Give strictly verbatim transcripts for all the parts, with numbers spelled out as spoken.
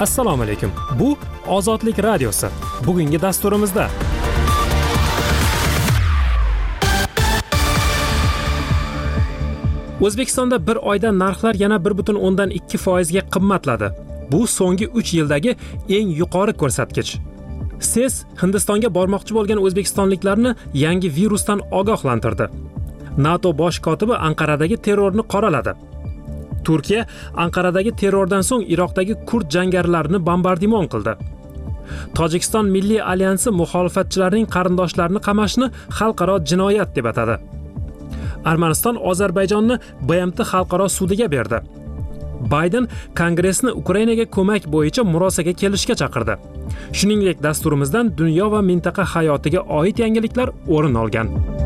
Assalomu alaykum. Bu Ozodlik radiosi. Bugungi dasturimizda O'zbekistonda bir oyda narxlar yana bir butun o'ndan ikki foiz ga qimmatladi. Bu so'nggi uch yildagi eng yuqori ko'rsatkich. S E S Hindistonga bormoqchi bo'lgan o'zbekistonliklarni yangi virusdan ogohlantirdi. NATO bosh kotibi Anqaradagi terrorni qoraladi. Turkiya Anqaradagi terrordan so'ng Iroqdagi kurd jangarilarini bombardimon qildi. Tojikiston Milliy alyansi muxolifatchilarning qarindoshlarini qamashni xalqaro jinoyat deb atadi. Armaniston Ozarbayjonni B M T xalqaro sudiga berdi. Bayden Kongressni Ukrainaga ko'mak bo'yicha murosaga kelishga chaqirdi. Shuningdek, dasturimizdan dunyo va mintaqa hayotiga oid yangiliklar o'rin olgan.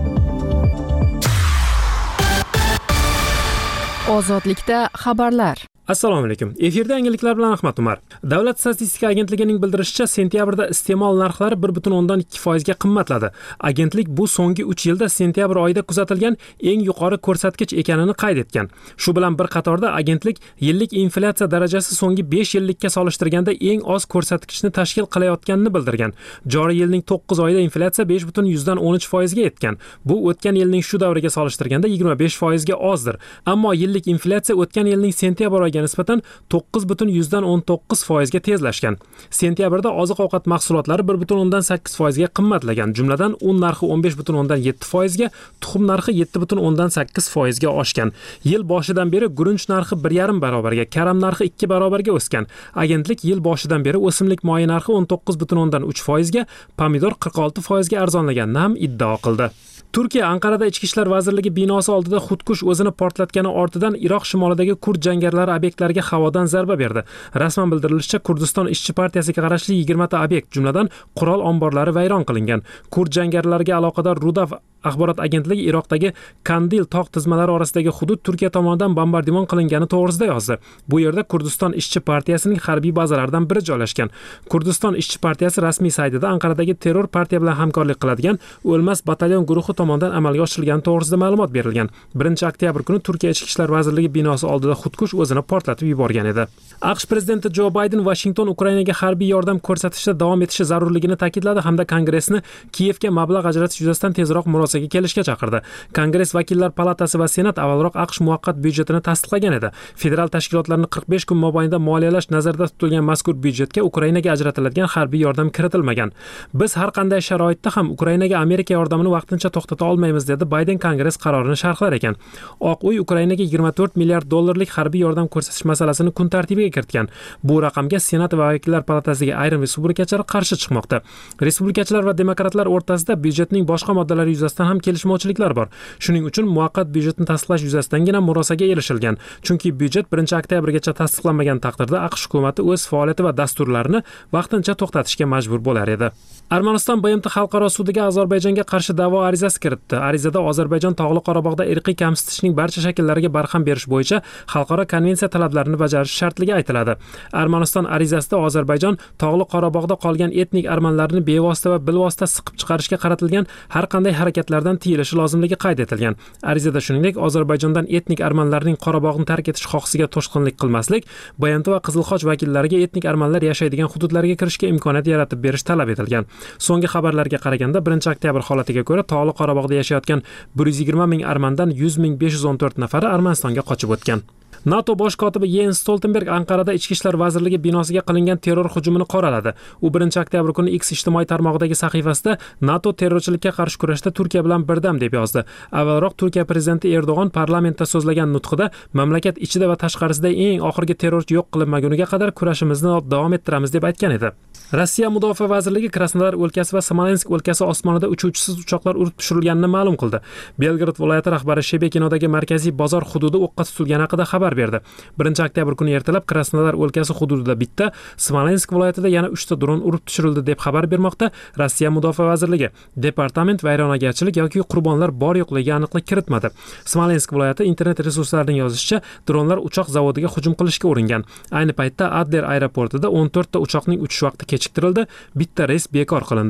Ozodlikda xabarlar. Assalomu alaykum. Efirda yangiliklar bilan Ahmad Umar. Davlat statistika agentligining bildirishicha, sentyabrda iste'mol narxlari bir butun o'ndan ikki foiz ga qimmatladi. Agentlik bu so'nggi uch yilda sentyabr oyida kuzatilgan eng yuqori ko'rsatkich ekanini qayd etgan. Shu bilan bir qatorda agentlik yillik inflyatsiya darajasi so'nggi besh yillikka solishtirganda eng oz ko'rsatkichni tashkil qilayotganini bildirgan. Joriy yilning to'qqiz oyida inflyatsiya besh butun yuzdan o'n uch foiz ga yetgan. Bu o'tgan yilning shu davriga solishtirganda yigirma besh foiz ga ozdir. Ammo yillik inflyatsiya o'tgan yilning sentyabr oyiga nisbatan to'qqiz butun yuzdan o'n to'qqiz foiz ga tezlashgan. Sentyabrda oziq-ovqat mahsulotlari bir butun o'ndan sakkiz foiz ga qimmatlagan. Jumladan un narxi o'n besh butun o'ndan yetti foiz ga, tuxum narxi yetti butun o'ndan sakkiz foiz ga oshgan. Yil boshidan beri guruch narxi bir yarim barobarga, karam narxi ikki barobarga o'sgan. Agentlik yil boshidan beri o'simlik moyi narxi o'n to'qqiz butun o'ndan uch foiz ga, pomidor qirq olti foiz ga arzonlaganini ham iddao qildi. Turkiya Anqarada Ichki ishlar vazirligi binosi oldida xudkush o'zini portlatgani ortidan Iroq shimolidagi kurd jangarilari obyektlariga havodan zarba berdi. Rasman bildirilishicha, Kurdiston ishchi partiyasiga qarashli yigirma ta obyekt, jumladan qurol omborlari vayron qilingan. Kurd jangarilariga aloqador Rudav axborot agentligi Iroqdagi Kandil tog' tizmalari orasidagi hudud Turkiya tomonidan bombardimon qilingani to'g'risida yozdi. Bu yerda Kurdiston ishchi partiyasining harbiy bazalaridan biri joylashgan. Kurdiston ishchi partiyasi rasmiy saytida Anqaradagi terror partiya bilan hamkorlik qiladigan O'lmas batalyon guruhi tomonidan amalga oshirilgani to'g'risida ma'lumot berilgan. birinchi oktyabr kuni Turkiya Ichki ishlar vazirligi binosi oldida xudkush o'zini portlatib yuborgan edi. AQSh prezidenti Jo Bayden Washington Ukrainaga harbiy yordam ko'rsatishda davom etishi zarurligini ta'kidladi hamda Kongressni Kiyevga mablag' ajratish yuzasidan tezroq murosaga kelishga chaqirdi. Kongress vakillar palatasi va Senat avvalroq AQSh muvaqqat byudjetini tasdiqlagan edi. Federal tashkilotlarni qirq besh kun mobaynida moliyalash nazarda tutilgan mazkur byudjetga Ukrainaga ajratiladigan harbiy yordam kiritilmagan. Biz har qanday sharoitda ham Ukrainaga Amerika yordamini vaqtincha to'xtata olmaymiz, dedi Bayden Kongress qarorini sharhlar ekan. Oq uy Ukrainaga yigirma to'rt milliard dollarlik harbiy yordam ko'rsatish masalasini kun tartibiga kiritgan. Bu raqamga Senat va vakillar palatasiga ayrim respublikachilar qarshi chiqmoqda. Respublikachilar va demokratlar o'rtasida byudjetning boshqa moddalari yuzasidan ham kelishmovchiliklar bor. Shuning uchun muvaqqat byudjetni tasdiqlash yuzasidan murosaga erishilgan. Chunki byudjet birinchi oktyabrgacha tasdiqlanmagan taqdirda AQSh hukumati o'z faoliyati va dasturlarini vaqtincha to'xtatishga majbur bo'lar edi. Armaniston B M T xalqaro sudiga Ozarbayjonga qarshi da'vo arizasi kiritdi. Arizada Ozarbayjon Tog'li Qorabog'da irqiy kamsitishning barcha shakllariga barham berish bo'yicha xalqaro konvensiya talablarini bajarish shartligi aytiladi. Armaniston arizasida Ozarbayjon Tog'li Qorabog'da qolgan etnik armanlarni bevosita va bilvosita siqib chiqarishga qaratilgan har qanday harakatlardan tiyilishi lozimligi qayd etilgan. Arizada shuningdek Ozarbayjondan etnik armanlarning Qorabog'ni tark etish xohisiga to'sqinlik qilmaslik, B M T va Qizilxoch vakillariga etnik armanlar yashaydigan hududlarga kirishga imkoniyat yaratib berish talab etilgan. So'nggi xabarlarga qaraganda birinchi oktyabr holatiga ko'ra Tog'li Qorabog'da yashayotgan bir yuz yigirma ming armandan yuz ming besh yuz o'n to'rt nafari Armanistonga qochib o'tgan. NATO bosh kotibi Jens Stoltenberg Anqarada Ichki ishlar vazirligi binosiga qilingan terror hujumini qoraladi. U birinchi oktyabr kuni X ijtimoiy tarmog'idagi sahifasida NATO terrorchilikka qarshi kurashda Turkiya bilan birdam deb yozdi. Avvalroq Turkiya prezidenti Erdo'g'on parlamentda so'zlagan nutqida mamlakat ichida va tashqarisida eng oxirgi terrorchi yo'q qilinmaguniga qadar kurashimizni davom ettiramiz deb aytgan edi. Rossiya Mudofaa vazirligi Krasnodar o'lkasi va Smolensk o'lkasi osmonida uchuvchisiz uchoqlar urib tushirilganini ma'lum qildi. Belgrad viloyati rahbari Shebekinodagi markaziy bozor hududi o'qqa tutilgani haqida xabar berdi. birinchi oktyabr kuni ertalab Krasnodar o'lkasi hududida bitta, Smolensk viloyatida yana uchta dron urib tushirildi deb xabar bermoqda Rossiya Mudofaa vazirligi. Departament vayronagarchilik yoki qurbonlar bor yo'qligiga aniqlik kiritmadi. Smolensk viloyati internet resurslarining yozishicha, dronlar uchoq zavodiga hujum qilishga uringan. Ayni paytda Adler aeroportida o'n to'rt ta uchoqning uchish vaqti kechiktirildi, bitta reys bekor qilindi.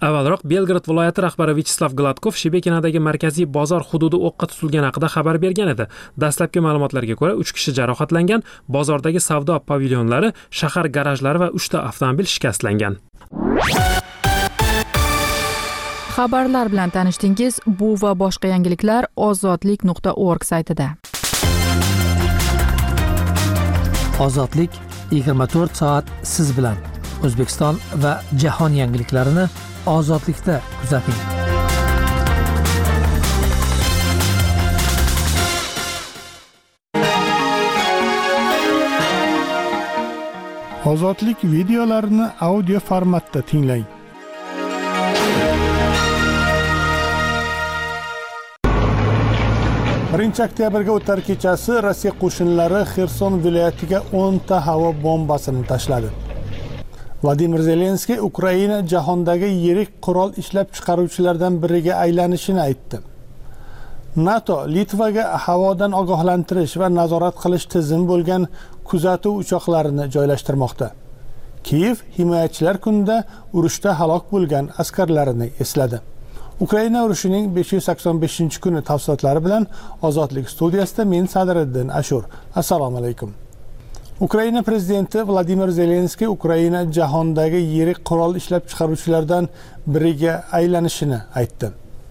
Avvalroq Belgrad viloyati rahbari Vyacheslav Gladkov Shebekinadagi markaziy bozor hududi o'qqa tutilgani haqida xabar bergan edi. Dastlabki ma'lumotlarga ko'ra, uch kishi jarohatlangan, bozordagi savdo pavilyonlari, shahar garajlari va uchta avtomobil shikastlangan. Xabarlar bilan tanishdingiz. Bu va boshqa yangiliklar ozodlik nuqta org saytida. Ozodlik yigirma to'rt soat siz bilan. O'zbekiston va jahon yangiliklarini Ozodlikda kuzating. Ozodlik videolarini audio formatda tinglang. birinchi oktyabrga o'tar kechasi Rossiya qo'shinlari Xerson viloyatiga o'nta havo bombasini tashladi. Vladimir Zelenskiy Ukraina jahondagi yirik qurol ishlab chiqaruvchilardan biriga aylanishini aytdi. NATO Litvaga havodan ogohlantirish va nazorat qilish tizimi bo'lgan kuzatuv uchoqlarini joylashtirmoqda. Kiyev himoyachilar kunida urushda halok bo'lgan askarlarini esladi. Ukraina urushining besh yuz sakson beshinchi kuni tafsilotlari bilan Ozodlik studiyasida men Sadriddin Ashur. Assalomu alaykum. Ukraina prezidenti Vladimir Zelenskiy Ukraina jahondagi yirik qurol ishlab chiqaruvchilardan biriga aylanishini aytdi.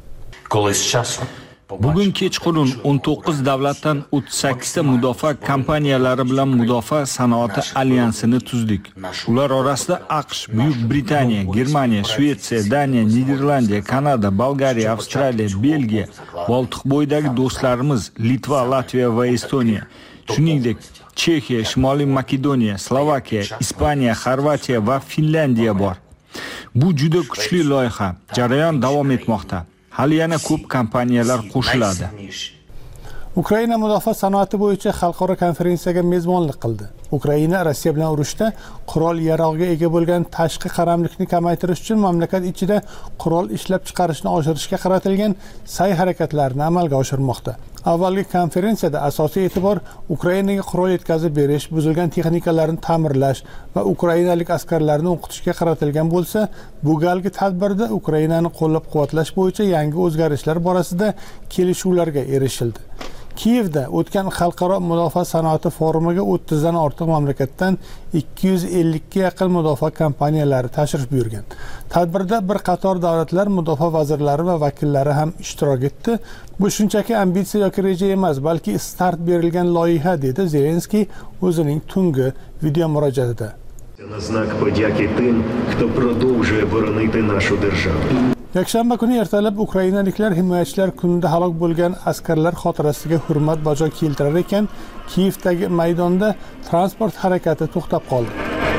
Bugun kechqurun o'n to'qqiz davlatdan o'ttiz sakkizta mudofaa kompaniyalari bilan mudofaa sanoati alyansini tuzdik. Ular orasida AQSh, Buyuk Britaniya, Germaniya, Shvetsiya, Daniya, Niderlandiya, Kanada, Bolgariya, Avstraliya, Belgiya, Boltiqbo'yidagi do'stlarimiz Litva, Latviya va Estoniya, shuningdek Chexiya, Shimoliy Makedoniya, Slovakiya, Ispaniya, Xorvatiya va Finlandiya bor. Bu juda kuchli loyiha. Jarayon davom etmoqda. Hali yana ko'p kompaniyalar qo'shiladi. Ukraina mudofaa sanoati bo'yicha xalqaro konferensiyaga mezbonlik qildi. Ukraina Rossiya bilan urushda qurol yarog'iga ega bo'lgan tashqi qaramlikni kamaytirish uchun mamlakat ichida qurol ishlab chiqarishni oshirishga qaratilgan sa'y harakatlarini amalga oshirmoqda. Avvalgi konferensiyada asosiy e'tibor Ukrainaga qurol yetkazib berish, buzilgan texnikalarni ta'mirlash va ukrainalik askarlarni o'qitishga qaratilgan bo'lsa, bu galgi tadbirda Ukrainani qo'llab-quvvatlash bo'yicha yangi o'zgarishlar borasida kelishuvlarga erishildi. Kiyevda o'tgan xalqaro mudofaa sanoati forumiga o'ttizdan ortiq mamlakatdan ikki yuz ellikka yaqin mudofaa kompaniyalari tashrif buyurgan. Tadbirda bir qator davlatlar mudofaa vazirlari va vakillari ham ishtirok etdi. Bu shunchaki ambitsiya yoki reja emas, balki start berilgan loyiha, dedi Zelenskiy o'zining tungi video murojaatida. На знак подяки тим, хто продовжує боронити нашу державу. Yakshanba kuni ertalab ukrainaliklar himoyachilar kunida halok bo'lgan askarlar xotirasiga hurmat bajo keltirar ekan, Kiyevdagi maydonda transport harakati to'xtab qoldi.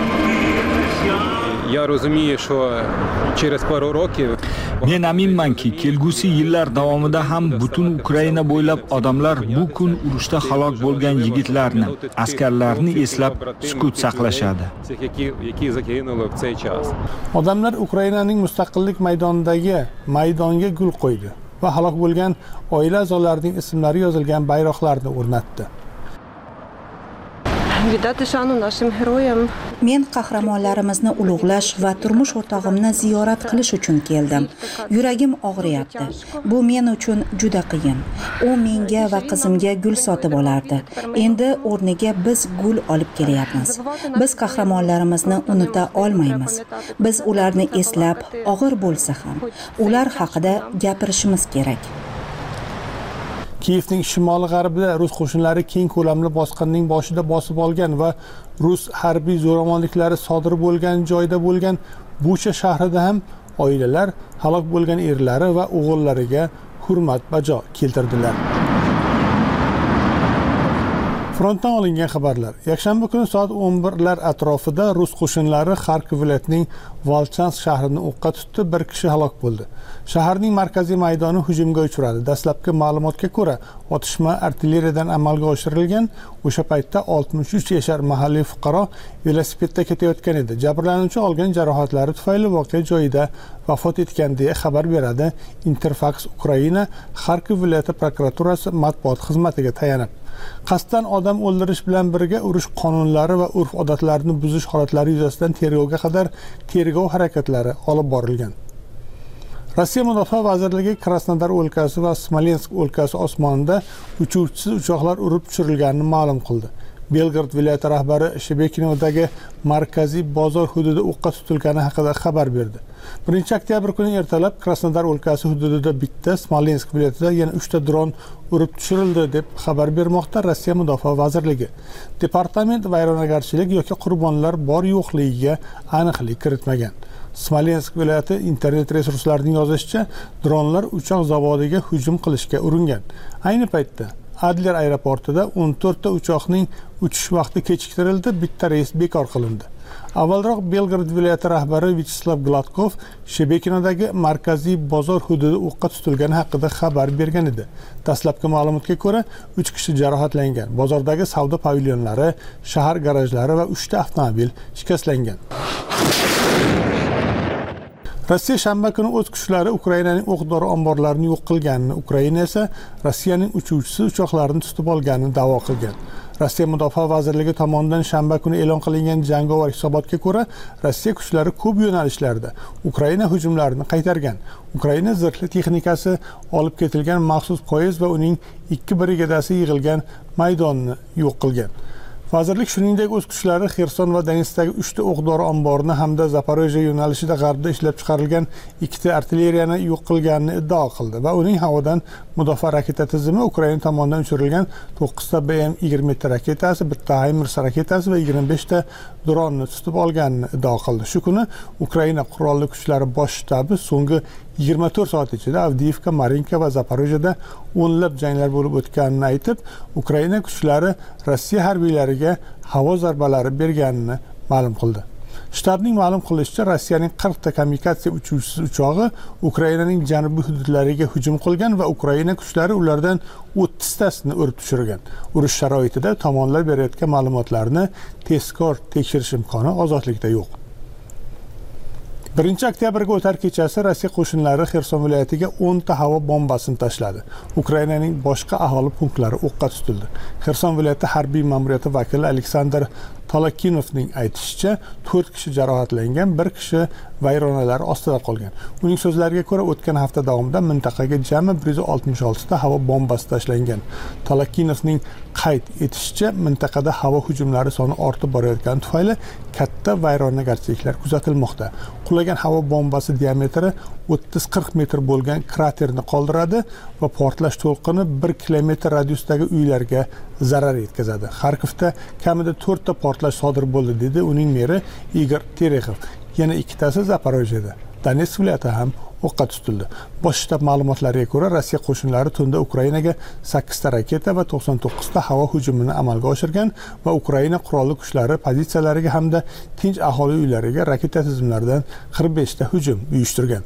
Я розумію, що через пару років Men aminmanki, kelgusi yillar davomida ham butun Ukraina bo'ylab odamlar bu kun urushda halok bo'lgan yigitlarni, askarlarni eslab sukut saqlashadi. Odamlar Ukrainaning mustaqillik maydonidagi maydonga gul qo'ydi va halok bo'lgan oila a'zolarining ismlari yozilgan bayroqlarni o'rnatdi. Віддати шану нашим героям. Men qahramonlarimizni ulug'lash va turmush o'rtog'imni ziyorat qilish uchun keldim. Yuragim og'riyapti. Bu men uchun juda qiyin. U menga va qizimga gul sotib olardi. Endi o'rniga biz gul olib kelyapmiz. Biz qahramonlarimizni unuta olmaymiz. Biz ularni eslab, og'ir bo'lsa ham, ular haqida gapirishimiz kerak. Kiyevning shimoli-g'arbida rus qo'shinlari keng ko'lamli bosqinning boshida bosib olgan va rus harbiy zo'ravonliklari sodir bo'lgan joyda bo'lgan Bucha shahrida ham oilalar halok bo'lgan erlari va o'g'illariga hurmat bajo keltirdilar. Frontdan olingan xabarlar. Yakshanba kuni soat o'n birlar atrofida rus qo'shinlari Xarkov viloyatining Volchansk shahrini o'qqa tutdi, bir kishi halok bo'ldi. Shaharning markaziy maydoni hujumga uchradi. Dastlabki ma'lumotga ko'ra, otishma artilleriyadan amalga oshirilgan. O'sha paytda oltmish uch yashar mahalliy fuqaro velosipedda ketayotgan edi. Jabrlanuvchi olgan jarohatlari tufayli voqea joyida vafot etgan deya xabar beradi Interfax Ukraina Xarkov viloyati prokuraturasi matbuot xizmatiga tayanib. Qasddan odam o'ldirish bilan birga urush qonunlari va urf-odatlarini buzish holatlari yuzasidan tergovga qadar tergov harakatlari olib borilgan. Rossiya Mudofaa vazirligi Krasnodar o'lkasi va Smolensk o'lkasi osmonida uchuvchisiz uchoqlar urib tushirilganini ma'lum qildi. Belgorod viloyati rahbari Shebekinovdagi markaziy bozor hududi o'qqa tutilgani haqida xabar berdi. birinchi oktyabr kuni ertalab Krasnodar o'lkasi hududida bitta, Smolensk viloyatida yana uchta dron urib tushirildi deb xabar bermoqda Rossiya Mudofaa vazirligi. Departament vayronagarchilik yoki qurbonlar bor yo'qligiga aniqlik kiritmagan. Smolensk viloyati internet resurslarining yozishicha, dronlar uchoq zavodiga hujum qilishga uringan. Ayni paytda Adler aeroportida o'n to'rtta uchoqning uchish vaqti kechiktirildi, bitta reys bekor qilindi. Avvalroq Belgorod viloyati rahbari Vyacheslav Gladkov Shebekinovdagi markaziy bozor hududi o'qqa tutilgani haqida xabar bergan edi. Dastlabki ma'lumotga ko'ra, uch kishi jarohatlangan. Bozordagi savdo pavilyonlari, shahar garajlari va uchta avtomobil shikastlangan. Rossiya shanba kuni o'z kuchlari Ukrainaning o'q-dori omborlarini yo'q qilganini, Ukraina esa Rossiyaning uchuvchisiz uchoqlarini tutib olganini da'vo qilgan. Rossiya Mudofaa vazirligi tomonidan shanba kuni e'lon qilingan jangovar hisobotga ko'ra, Rossiya kuchlari ko'p yo'nalishlarda Ukraina hujumlarini qaytargan. Ukraina zirhli texnikasi olib ketilgan maxsus poyezd va uning ikki brigadasi yig'ilgan maydonni yo'q qilgan. Vazirlik shuningdek o'z kuchlari Xerson va Donetskdagi uchta o'q-dori omborni hamda Zaporojye yo'nalishida g'arbda ishlab chiqarilgan ikkita artilleriyani yo'q qilganini iddao qildi va uning havodan mudofaa raketa tizimi Ukraina tomonidan uchirilgan to'qqizta B M yigirma yetti raketasi, bitta HIMARS raketasi va yigirma beshta dronni tutib olganini iddao qildi. Shu kuni Ukraina qurolli kuchlari bosh shtabi so'nggi yigirma to'rt soat ichida Avdiivka, Marinka va Zaporojyeda o'nlab janglar bo'lib o'tganini aytib, Ukraina kuchlari Rossiya harbiylariga havo zarbalari berganini ma'lum qildi. Shtabning ma'lum qilishicha, Rossiyaning qirqta kamikadze uchuvchisiz uchog'i Ukrainaning janubiy hududlariga hujum qilgan va Ukraina kuchlari ulardan o'ttiztasini urib tushirgan. Urush sharoitida tomonlar berayotgan ma'lumotlarni tezkor tekshirish imkoni ozodlikda yo'q. birinchi oktyabrga o'tar kechasi Rossiya qo'shinlari Xerson viloyatiga o'nta havo bombasini tashladi. Ukrainaning boshqa aholi punktlari o'qqa tutildi. Xerson viloyati harbiy ma'muriyati vakili Aleksandr Tolakinovning aytishicha, to'rt kishi jarohatlangan, bir kishi vayronalar ostida qolgan. Uning so'zlariga ko'ra, o'tgan hafta davomida mintaqaga jami bir yuz oltmish olti ta havo bombasi tashlangan. Tolakinovning qayd etishicha, mintaqada havo hujumlari soni ortib borayotgani tufayli katta vayronagarchiliklar kuzatilmoqda. Qulagan havo bombasi diametri o'ttiz qirq metr bo'lgan kraterni qoldiradi va portlash to'lqini bir kilometr radiusdagi uylarga zarar yetkazadi. Xarkovda kamida to'rtta portlash sodir bo'ldi, dedi uning meri Igor Terexov. Yana ikkitasi Zaporojyeda. Donetsk viloyati ham o'qqa tutildi. Bosh shtab ma'lumotlariga ko'ra, Rossiya qo'shinlari tunda Ukrainaga sakkizta raketa va to'qson to'qqizta havo hujumini amalga oshirgan va Ukraina qurolli kuchlari pozitsiyalariga hamda tinch aholi uylariga raketa tizimlaridan qirq beshta hujum uyushtirgan.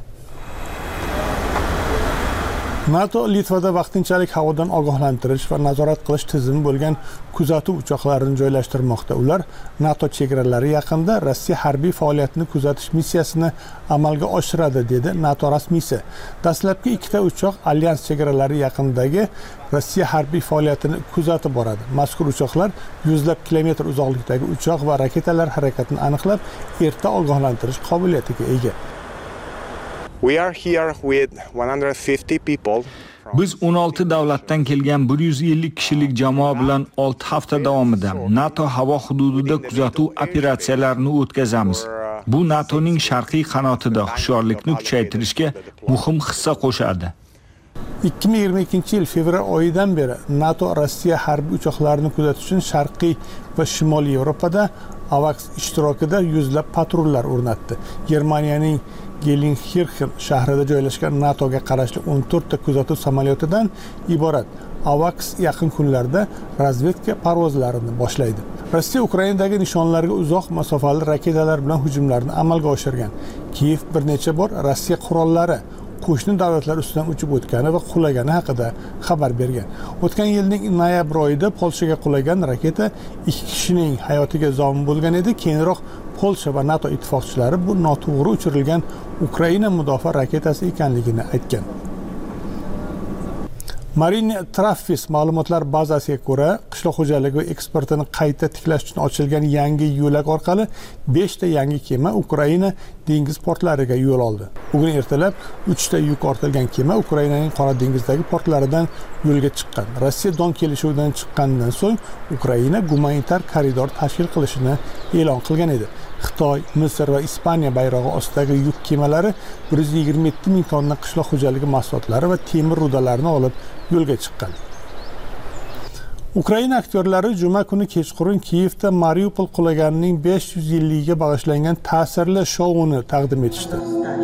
NATO Litvada vaqtinchalik havodan ogohlantirish va nazorat qilish tizimi bo'lgan kuzatuv uchoqlarini joylashtirmoqda. Ular NATO chegaralari yaqinida Rossiya harbiy faoliyatini kuzatish missiyasini amalga oshiradi, dedi NATO rasmiysi. Dastlabki ikkita uchoq alyans chegaralari yaqinidagi Rossiya harbiy faoliyatini kuzatib boradi. Mazkur uchoqlar yuzlab kilometr uzoqlikdagi uchoq va raketalar harakatini aniqlab, erta ogohlantirish qobiliyatiga ega. We are here with one hundred fifty people. Biz o'n olti davlatdan kelgan bir yuz ellik kishilik jamoa bilan olti hafta davomida NATO havo hududida kuzatuv operatsiyalarini o'tkazamiz. Bu NATOning sharqiy qanotida hushyorlikni kuchaytirishga muhim hissa qo'shadi. ikki ming yigirma ikkinchi yil fevral oyidan beri NATO Rossiya harbiy uchoqlarini kuzatish uchun sharqiy va shimoliy Yevropada AVAX ishtirokida yuzlab patrullar o'rnatdi. Germaniyaning Gelsenkirchen shahrida joylashgan NATOga qarashli o'n to'rtta kuzatuv samolyotidan iborat AVAX yaqin kunlarda razvedka parvozlarini boshlaydi. Rossiya Ukrainadagi nishonlarga uzoq masofali raketalar bilan hujumlarni amalga oshirgan. Kiyev bir necha bor Rossiya qurollari qo'shni davlatlar ustidan uchib o'tgani va qulagani haqida xabar bergan. O'tgan yilning noyabr oyida Polshaga qulagan raketa ikki kishining hayotiga zomin bo'lgan edi. Keyinroq Polsha va NATO ittifoqchilari bu noto'g'ri uchirilgan Ukraina mudofaa raketasi ekanligini aytgan. Marine Trafis ma'lumotlar bazasiga ko'ra, qishloq xo'jaligi eksportini qayta tiklash uchun ochilgan yangi yo'lak orqali besh ta yangi kema Ukraina dengiz portlariga yo'l oldi. Bugun ertalab uch ta yuk ortilgan kema Ukrainaning Qora dengizdagi portlaridan yo'lga chiqqan. Rossiya Don kelishuvidan chiqqanidan so'ng Ukraina gumanitar koridor tashkil qilishini e'lon qilgan edi. Xitoy, Misr va Ispaniya bayrog'i ostidagi yuk kemalari bir yuz yigirma yetti ming tonna qishloq xo'jaligi mahsulotlari va temir rudalarini olib yo'lga chiqqan. Ukraina aktyorlari juma kuni kechqurun Kiyevda Mariupol qulaganining besh yuz yilligiga bag'ishlangan ta'sirli shouni taqdim etishdi.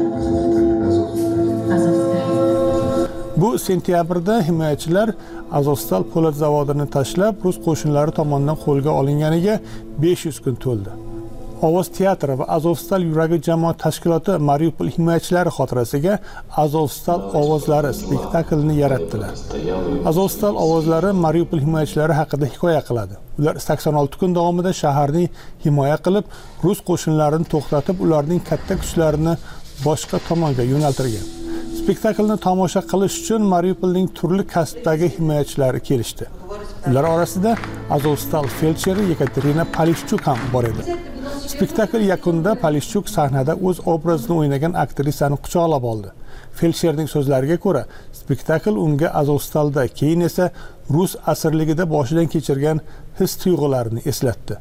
Bu sentyabrda himoyachilar Azovstal po'lat zavodini tashlab, rus qo'shinlari tomonidan qo'lga olinganiga besh yuz kun to'ldi. Ovoz teatri va Azovstal yuragi jamoat tashkiloti Mariupol himoyachilari xotirasiga Azovstal ovozlari spektaklini yaratdilar. Azovstal ovozlari Mariupol himoyachilari haqida hikoya qiladi. Ular sakson olti kun davomida shaharni himoya qilib, rus qo'shinlarini to'xtatib, ularning katta kuchlarini boshqa tomonga yo'naltirgan. Spektaklni tomosha qilish uchun Mariupolning turli kasbdagi himoyachilari kelishdi. Ular orasida Azovstal feldsher Yekaterina Polishchuk ham bor edi. Spektakl yakunida Polishchuk sahnada o'z obrazini o'ynagan aktrisani quchoqlab oldi. Feldsherning so'zlariga ko'ra, spektakl unga Azovstalda, keyin esa rus asirligida boshidan kechirgan his-tuyg'ularini eslatdi.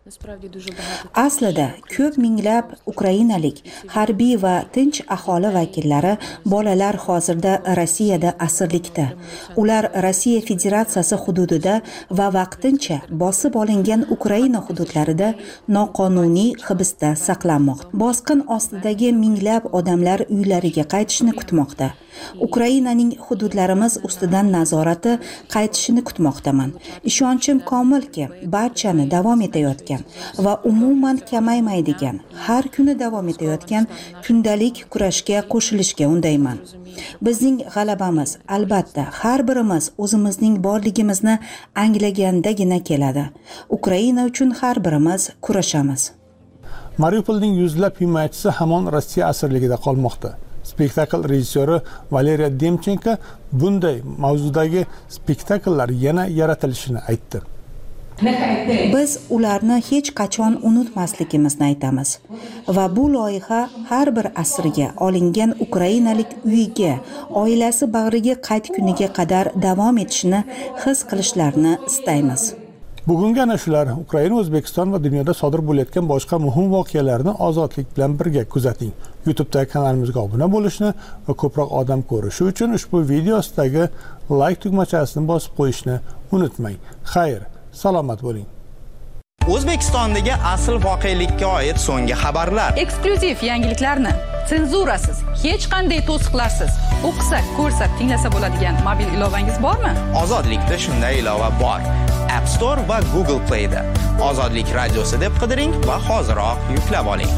Aslida ko'p minglab ukrainalik harbiy va tinch aholi vakillari bolalar hozirda Rossiyada asirlikda. Ular Rossiya Federatsiyasi hududida va vaqtincha bosib olingan Ukraina hududlarida noqonuniy hibsda saqlanmoqda. Bosqin ostidagi minglab odamlar uylariga qaytishni kutmoqda. Ukrainaning hududlarimiz ustidan nazorati qaytishini kutmoqdaman. Ishonchim komilki, barchani davom etayotgan va umuman kamaymaydigan, har kuni davom etayotgan kundalik kurashga qo'shilishga undayman. Bizning g'alabamiz albatta har birimiz o'zimizning borligimizni anglagandagina keladi. Ukraina uchun har birimiz kurashamiz. Mariupolning yuzlab himoyachisi hamon Rossiya asirligida qolmoqda. Spektakl rejissyori Valeriya Demchenko bunday mavzudagi spektakllar yana yaratilishini aytdi. Biz ularni hech qachon unutmasligimizni aytamiz va bu loyiha har bir asirga olingan ukrainalik uyiga, oilasi bag'riga qaytguniga qadar davom etishini his qilishlarini istaymiz. Bugungi ana shular Ukraina, O'zbekiston va dunyoda sodir bo'layotgan boshqa muhim voqealarni ozodlik bilan birga kuzating. YouTube'dagi kanalimizga obuna bo'lishni va ko'proq odam ko'rishi uchun ushbu video ostidagi like tugmachasini bosib qo'yishni unutmang. Xayr, salomat bo'ling. O'zbekistondagi asl voqelikka oid so'nggi xabarlar, eksklyuziv yangiliklarni senzurasiz, hech qanday to'siqlarsiz o'qisak, ko'rsak, tinglasa bo'ladigan mobil ilovangiz bormi? Ozodlikda shunday ilova bor. App Store va Google Play'da Ozodlik radiosi deb qidiring va hoziroq yuklab oling.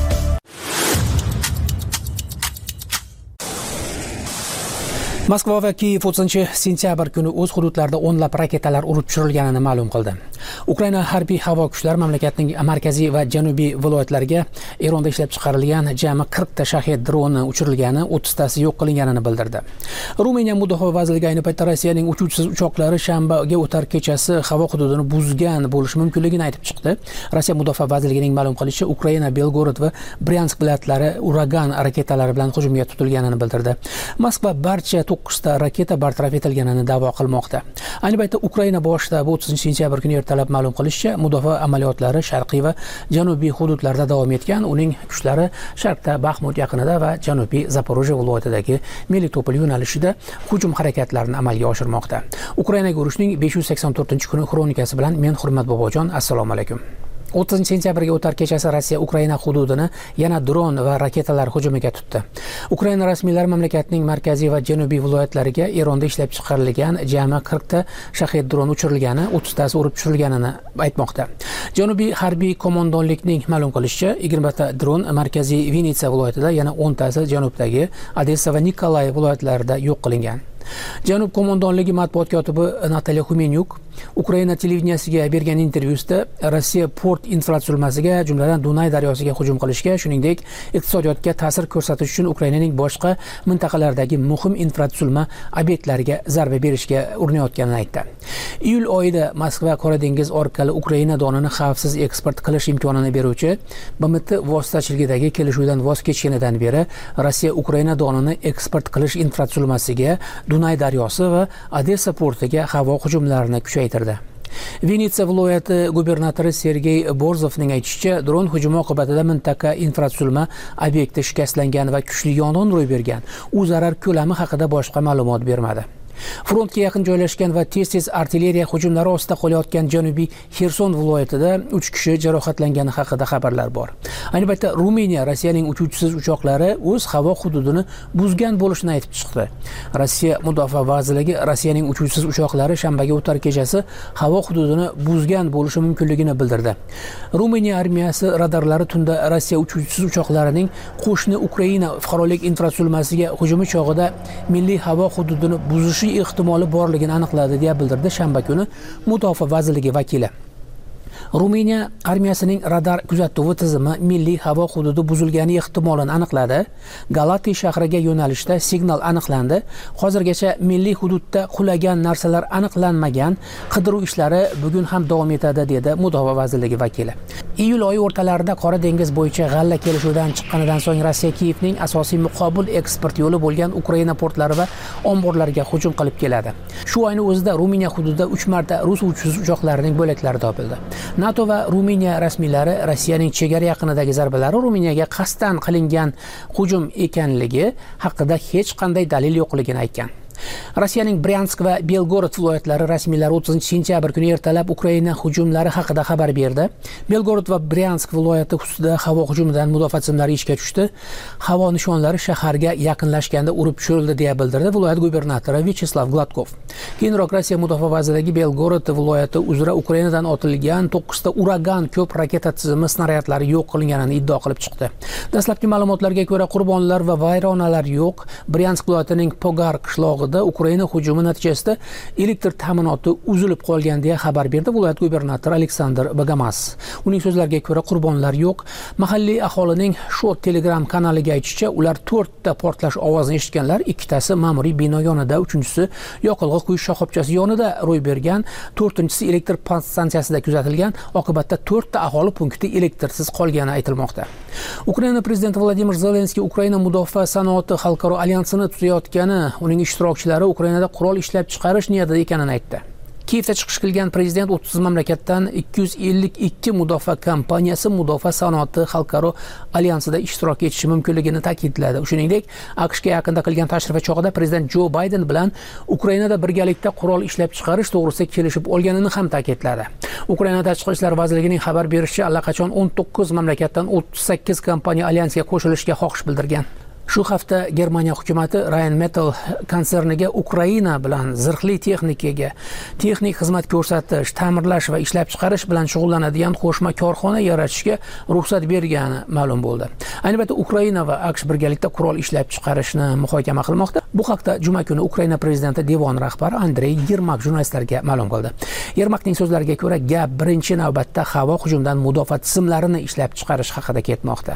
Moskva va Kiyev o'ttizinchi sentyabr kuni o'z hududlarida o'nlab raketalar urib tushirilganini ma'lum qildi. Ukraina harbiy havo kuchlari mamlakatning markaziy va janubiy viloyatlariga Eronda ishlab chiqarilgan jami qirq ta Shahed droni uchirilgani, o'ttiztasi yo'q qilinganini bildirdi. Ruminiya mudofaa vazirligi ayni paytda Rossiyaning uchuvchisiz uchoqlari shanbaga o'tar kechasi havo hududini buzgan bo'lishi mumkinligini aytib chiqdi. Rossiya mudofaa vazirligining ma'lum qilishicha, Ukraina Belgorod va Bryansk viloyatlari uragan raketalari bilan hujumga tutilganini bildirdi. Moskva barcha to'qqizta raketa bartaraf etilganini da'vo qilmoqda. Ayni paytda Ukraina bosh shtabi o'ttizinchi sentyabr kuni ertalab ma'lum qilishicha, mudofaa amaliyotlari sharqiy va janubiy hududlarda davom etgan. Uning kuchlari sharqda Baxmut yaqinida va janubiy Zaporojye viloyatidagi Melitopol yo'nalishida hujum harakatlarini amalga oshirmoqda. Ukrainaga urushning besh yuz sakson to'rtinchi kuni xronikasi bilan men Hurmat Bobojon, assalomu alaykum. o'ttizinchi sentyabrga o'tar kechasi Rossiya Ukraina hududini yana dron va raketalar hujumiga tutdi. Ukraina rasmiylari mamlakatning markaziy va janubiy viloyatlariga Eronda ishlab chiqarilgan jami qirq ta Shahed dron uchirilgani, o'ttiztasi urib tushirilganini aytmoqda. Janubiy harbiy qo'mondonlikning ma'lum qilishicha, yigirma ta dron markaziy Vinitsa viloyatida, yana o'ntasi janubdagi Odessa va Nikolay viloyatlarida yo'q qilingan. Janub qo'mondonligi matbuot kotibi Natalya Xumenyuk Ukraina televideniyasiga bergan intervyusida Rossiya port infratuzilmasiga, jumladan Dunay daryosiga hujum qilishga, shuningdek iqtisodiyotga ta'sir ko'rsatish uchun Ukrainaning boshqa mintaqalardagi muhim infratuzilma obyektlariga zarba berishga urinayotganini aytdi. Iyul oyida Moskva Qora dengiz orqali Ukraina donini xavfsiz eksport qilish imkonini beruvchi B M T vositachiligidagi kelishuvdan voz kechganidan beri Rossiya Ukraina donini eksport qilish infratuzilmasiga, Dunay daryosi va Odessa portiga havo hujumlarini kuchaytirdi. Vinitsa viloyati gubernatori Sergey Borzovning aytishicha, dron hujumi oqibatida mintaqa infratuzilma obyekti shikastlangan va kuchli yong'in ro'y bergan. U zarar ko'lami haqida boshqa ma'lumot bermadi. Frontga yaqin joylashgan va tez-tez artilleriya hujumlari ostida qolayotgan Janubiy Xerson viloyatida uch kishi jarohatlangani haqida xabarlar bor. Ayni paytda Ruminiya Rossiyaning uchuvchisiz uchoqlari o'z havo hududini buzgan bo'lishini aytib chiqdi. Rossiya Mudofaa vazirligi Rossiyaning uchuvchisiz uchoqlari shanbaga o'tar kechasi havo hududini buzgan bo'lishi mumkinligini bildirdi. Ruminiya armiyasi radarlari tunda Rossiya uchuvchisiz uchoqlarining qo'shni Ukraina fuqarolik infratuzilmasiga hujumi chog'ida milliy havo hududini buzishi ehtimoli borligini aniqladi deya bildirdi shanba kuni Mudofaa vazirligi vakili. Ruminiya armiyasining radar kuzatuvi tizimi milliy havo hududi buzilgani ehtimolini aniqladi. Galati shahriga yo'nalishda signal aniqlandi. Hozirgacha milliy hududda qulagan narsalar aniqlanmagan. Qidiruv ishlari bugun ham davom etadi, dedi Mudofaa vazirligi vakili. Iyul oyi o'rtalarida Qora dengiz bo'yicha g'alla kelishuvidan chiqqanidan so'ng Rossiya Kiyevning asosiy muqobil eksport yo'li bo'lgan Ukraina portlari va omborlariga hujum qilib keladi. Shu oyning o'zida Ruminiya hududida uch marta rus uchuvchisiz uchoqlarining bo'laklari topildi. NATO va Ruminiya rasmiylari Rossiyaning chegara yaqinidagi zarbalari Ruminiyaga qasddan qilingan hujum ekanligi haqida hech qanday dalil yo'qligini aytgan. Rossiyaning Bryansk va Belgorod viloyatlari rasmiylari o'ttizinchi sentyabr kuni ertalab Ukraina hujumlari haqida xabar berdi. Belgorod va Bryansk viloyati ustida havo hujumidan mudofaa tizimlari ishga tushdi. Havo nishonlari shaharga yaqinlashganda urib tushirildi deya bildirdi viloyat gubernatori Vyacheslav Gladkov. Keyinroq Rossiya mudofaa vazirligi Belgorod viloyati uzra Ukrainadan otilgan to'qqizta uragan ko'p raketa tizimi snaryadlari yo'q qilinganini iddao qilib chiqdi. Dastlabki ma'lumotlarga ko'ra qurbonlar va vayronalar yo'q. Bryansk viloyatining Pogar qishlog'i Ukraina hujumi natijasida elektr ta'minoti uzilib qolgan deya xabar berdi viloyat gubernatori Aleksandr Bagamas. Uning so'zlariga ko'ra qurbonlar yo'q. Mahalliy aholining shu Telegram kanaliga aytishicha, ular to'rtta portlash ovozini eshitganlar, ikkitasi ma'muriy bino yonida, uchinchisi yoqilg'i quyish shoxobchasi yonida ro'y bergan, to'rtinchisi elektr stansiyasida kuzatilgan. Oqibatda to'rtta aholi punkti elektrsiz qolgani aytilmoqda. Ukraina prezidenti Vladimir Zelenskiy Ukraina mudofaa sanoati xalqaro alyansini tuzayotgani, uning ishtirokchilari Ukrainada qurol ishlab chiqarish niyatida ekanini aytdi. Kiyevda chiqish qilgan prezident o'ttiz mamlakatdan ikki yuz ellik ikki mudofaa kompaniyasi mudofaa sanoati xalqaro alyansida ishtirok etishi mumkinligini ta'kidladi. Shuningdek, AQShga yaqinda qilgan tashrifi chog'ida prezident Jo Bayden bilan Ukrainada birgalikda qurol ishlab chiqarish to'g'risida kelishib olganini ham ta'kidladi. Ukraina tashqi ishlar vazirligining xabar berishicha, allaqachon o'n to'qqiz mamlakatdan o'ttiz sakkiz kompaniya alyansga qo'shilishga xohish bildirgan. Shu hafta Germaniya hukumatı Rheinmetall konserniga Ukraina bilan zirhli texnikaga, texnik xizmat ko'rsatish, ta'mirlash va ishlab chiqarish bilan shug'ullanadigan qo'shma korxona yaratishga ruxsat bergani ma'lum bo'ldi. Ayni paytda Ukraina va AQSh birgalikda qurol ishlab chiqarishni muhokama qilmoqda. Bu haqda juma kuni Ukraina prezidenti devon rahbari Andrey Yermak jurnalistlarga ma'lum qildi. Yermakning so'zlariga ko'ra, gap birinchi navbatda havo hujumidan mudofaa tizimlarini ishlab chiqarish haqida ketmoqda.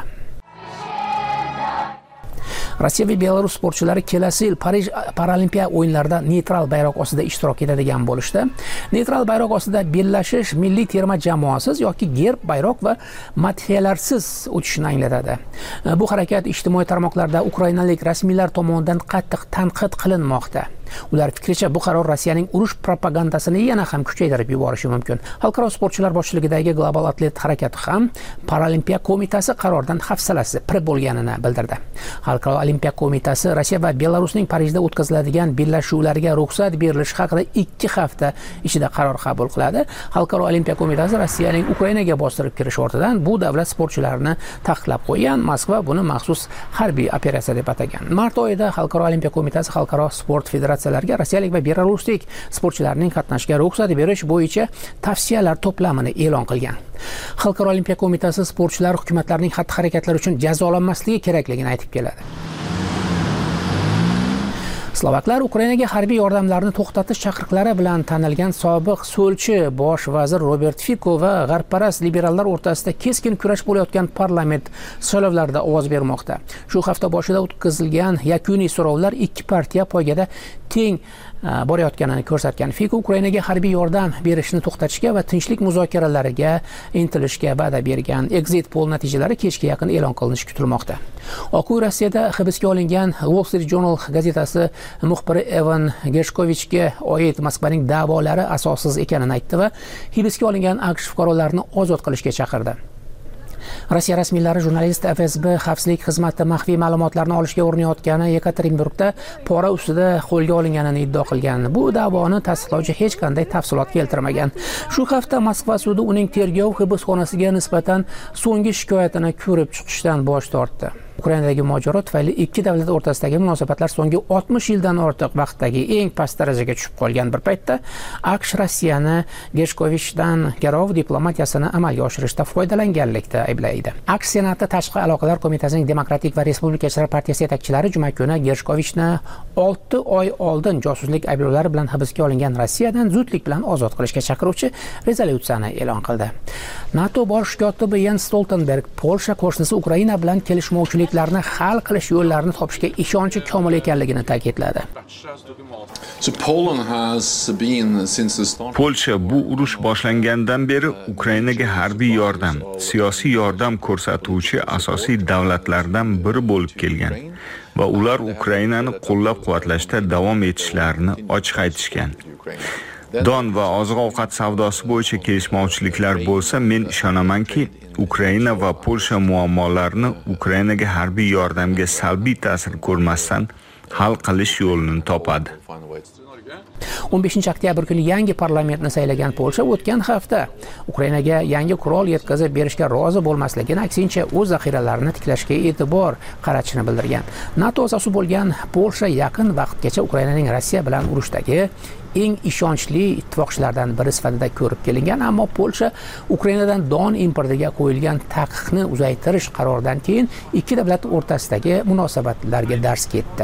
Rossiya va Belarus sportchilari kelasi yil Parij Paralimpiya o'yinlarida neytral bayroq ostida ishtirok etadigan bo'lishdi. Neytral bayroq ostida bellashish milliy terma jamoasiz yoki gerb, bayroq va madhiyalarsiz o'tishini anglatadi. Bu harakat ijtimoiy tarmoqlarda ukrainalik rasmiylar tomonidan qattiq tanqid qilinmoqda. Ular fikricha, bu qaror Rossiyaning urush propagandasini yana ham kuchaytirib yuborishi mumkin. Xalqaro sportchilar boshchiligidagi global atlet harakati ham Paralimpiya qo'mitasi qarordan hafsalasi pir bo'lganini bildirdi. Xalqaro Olimpiya qo'mitasi Rossiya va Belarusning Parijda o'tkaziladigan bellashuvlarga ruxsat berilishi haqida ikki hafta ichida qaror qabul qiladi. Xalqaro Olimpiya qo'mitasi Rossiyaning Ukrainaga bostirib kirish ortidan bu davlat sportchilarini taqiqlab qo'ygan. Moskva buni maxsus harbiy operatsiya deb atagan. Mart oyida Xalqaro Olimpiya qo'mitasi xalqaro sport federatsiyalariga rossiyalik va belaruslik sportchilarning qatnashga ruxsat berish bo'yicha tavsiyalar to'plamini e'lon qilgan. Xalqaro Olimpiya qo'mitasi sportchilar hukumatlarning xatti-harakatlari uchun jazolanmasligi kerakligini aytib keladi. Slovaklar Ukrainaga harbiy yordamlarni to'xtatish chaqiriqlari bilan tanilgan sobiq so'lchi bosh vazir Robert Fico va g'arbparast liberallar o'rtasida keskin kurash bo'layotgan parlament saylovlarida ovoz bermoqda. Shu hafta boshida o'tkazilgan yakuniy so'rovlar ikki partiya poygada teng borayotganini ko'rsatgan. Fico Ukrainaga harbiy yordam berishni to'xtatishga va tinchlik muzokaralariga intilishga va'da bergan. Exit poll natijalari kechga yaqin e'lon qilinishi kutilmoqda. Oq uy Rossiyada hibsga olingan Wall Street Journal gazetasi muxbiri Evan Gershkovichga oid Moskvaning da'volari asossiz ekanini aytdi va hibsga olingan AQSh fuqarolarini ozod qilishga chaqirdi. Rossiya rasmiylari jurnalist F S B xavfsizlik xizmati maxfiy ma'lumotlarni olishga urinayotgani Yekaterinburgda pora ustida qo'lga olinganini iddao qilgan. Bu da'voni tasdiqlovchi hech qanday tafsilot keltirmagan. Shu hafta Moskva sudi uning tergov hibsxonasiga nisbatan so'nggi shikoyatini ko'rib chiqishdan bosh tortdi. Ukrainadagi mojaro tufayli ikki davlat o'rtasidagi munosabatlar so'nggi oltmish yildan ortiq vaqtdagi eng past darajaga tushib qolgan bir paytda AQSh Rossiyani Gershkovichdan garov diplomatiyasini amalga oshirishda foydalanganlikda ayblaydi. AQSh Senati Tashqi aloqalar qo'mitasining Demokratik va Respublikachilar partiyasi yetakchilari juma kuni Gershkovichni olti oy oldin josuslik ayblovlari bilan hibsga olingan Rossiyadan zudlik bilan ozod qilishga chaqiruvchi rezolyutsiyani e'lon qildi. NATO bosh kotibi Jens Stoltenberg Polsha qo'shnisi Ukraina bilan kelishmovchiliklarni hal qilish yo'llarini topishga ishonchi komil ekanligini ta'kidladi. Polsha bu urush boshlangandan beri Ukrainaga harbiy yordam, siyosiy yordam ko'rsatuvchi asosiy davlatlardan biri bo'lib kelgan va ular Ukrainani qo'llab-quvvatlashda davom etishlarini ochiq aytishgan. Don va oziq-ovqat savdosi bo'yicha kelishmovchiliklar bo'lsa, men ishonamanki, Ukraina va Polsha muammolarini Ukrainaga harbiy yordamga salbiy ta'sir ko'rmasdan hal qilish yo'lini topadi. o'n beshinchi oktyabr kuni yangi parlamentni saylagan Polsha o'tgan hafta Ukrainaga yangi qurol yetkazib berishga rozi bo'lmasligini, aksincha o'z zaxiralarini tiklashga e'tibor qaratishini bildirgan. NATO a'zosi bo'lgan Polsha yaqin vaqtgacha Ukrainaning Rossiya bilan urushdagi eng ishonchli ittifoqchilardan biri sifatida ko'rib kelingan, ammo Polsha Ukrainadan don importiga qo'yilgan taqiqni uzaytirish qaroridan keyin ikki davlat o'rtasidagi munosabatlarga darz ketdi.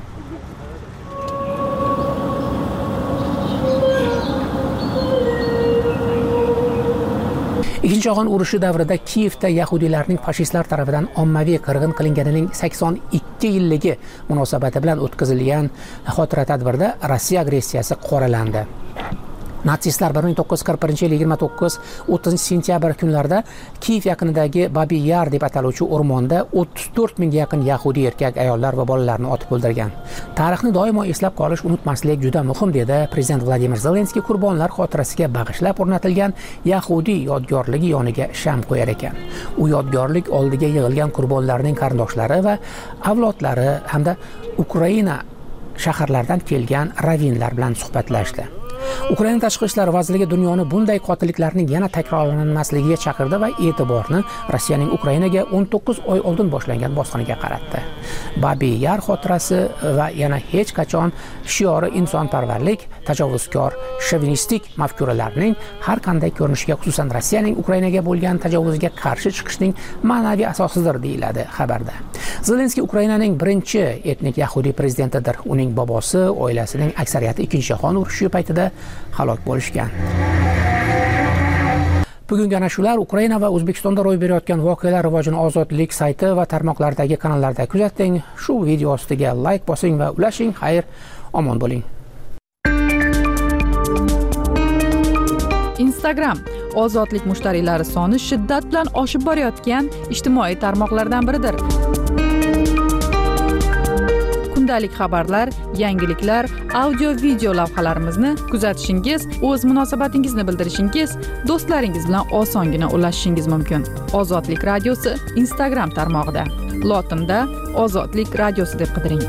Ikkinchi jahon urushi davrida Kiyevda yahudiylarning fashistlar tarafidan ommaviy qirg'in qilinganining sakson ikki yilligi munosabati bilan o'tkazilgan xotira tadbirda Rossiya agressiyasi qoralandi. Natsistlar bir ming to'qqiz yuz qirq birinchi yil yigirma to'qqiz o'ttizinchi sentyabr kunlarida Kiyev yaqinidagi Babi Yar deb ataluvchi o'rmonda o'ttiz to'rt mingga yaqin yahudiy erkak, ayollar va bolalarni otib o'ldirgan. Tarixni doimo eslab qolish, unutmaslik juda muhim dedi prezident Vladimir Zelenskiy qurbonlar xotirasiga bag'ishlab o'rnatilgan yahudiy yodgorligi yoniga sham qo'yar ekan. U yodgorlik oldiga yig'ilgan qurbonlarning qarindoshlari va avlodlari hamda Ukraina shaharlaridan kelgan ravinlar bilan suhbatlashdi. Ukraina tashqi ishlar vazirligi dunyoni bunday qotilliklarning yana takrorlanmasligiga chaqirdi va e'tiborni Rossiyaning Ukrainaga o'n to'qqiz oy oldin boshlangan bosqiniga qaratdi. Babi Yar xotirasi va yana hech qachon shiori insonparvarlik, tajovuzkor, shovinistik mafkuralarning har qanday ko'rinishiga, xususan Rossiyaning Ukrainaga bo'lgan tajovuzga qarshi chiqishning ma'naviy asosidir deyiladi xabarda. Zelenskiy Ukrainaning birinchi etnik yahudiy prezidentidir. Uning bobosi, oilasining aksariyati ikkinchi jahon urushi paytida halok bo'lishgan. Bugungi ana shular Ukraina va O'zbekistonda ro'y berayotgan voqealar rivojini Ozodlik sayti va tarmoqlardagi kanallarda kuzating. Shu video ostiga like bosing va ulashing. Xayr, omon bo'ling. Instagram ozodlik mushtariylari soni shiddat bilan oshib borayotgan ijtimoiy tarmoqlardan biridir. Kundalik xabarlar, yangiliklar, audio-video lavhalarimizni kuzatishingiz, o'z munosabatingizni bildirishingiz, do'stlaringiz bilan osongina ulashishingiz mumkin. Ozodlik radiosi Instagram tarmog'ida. Lotinda Ozodlik radiosi deb qidiring.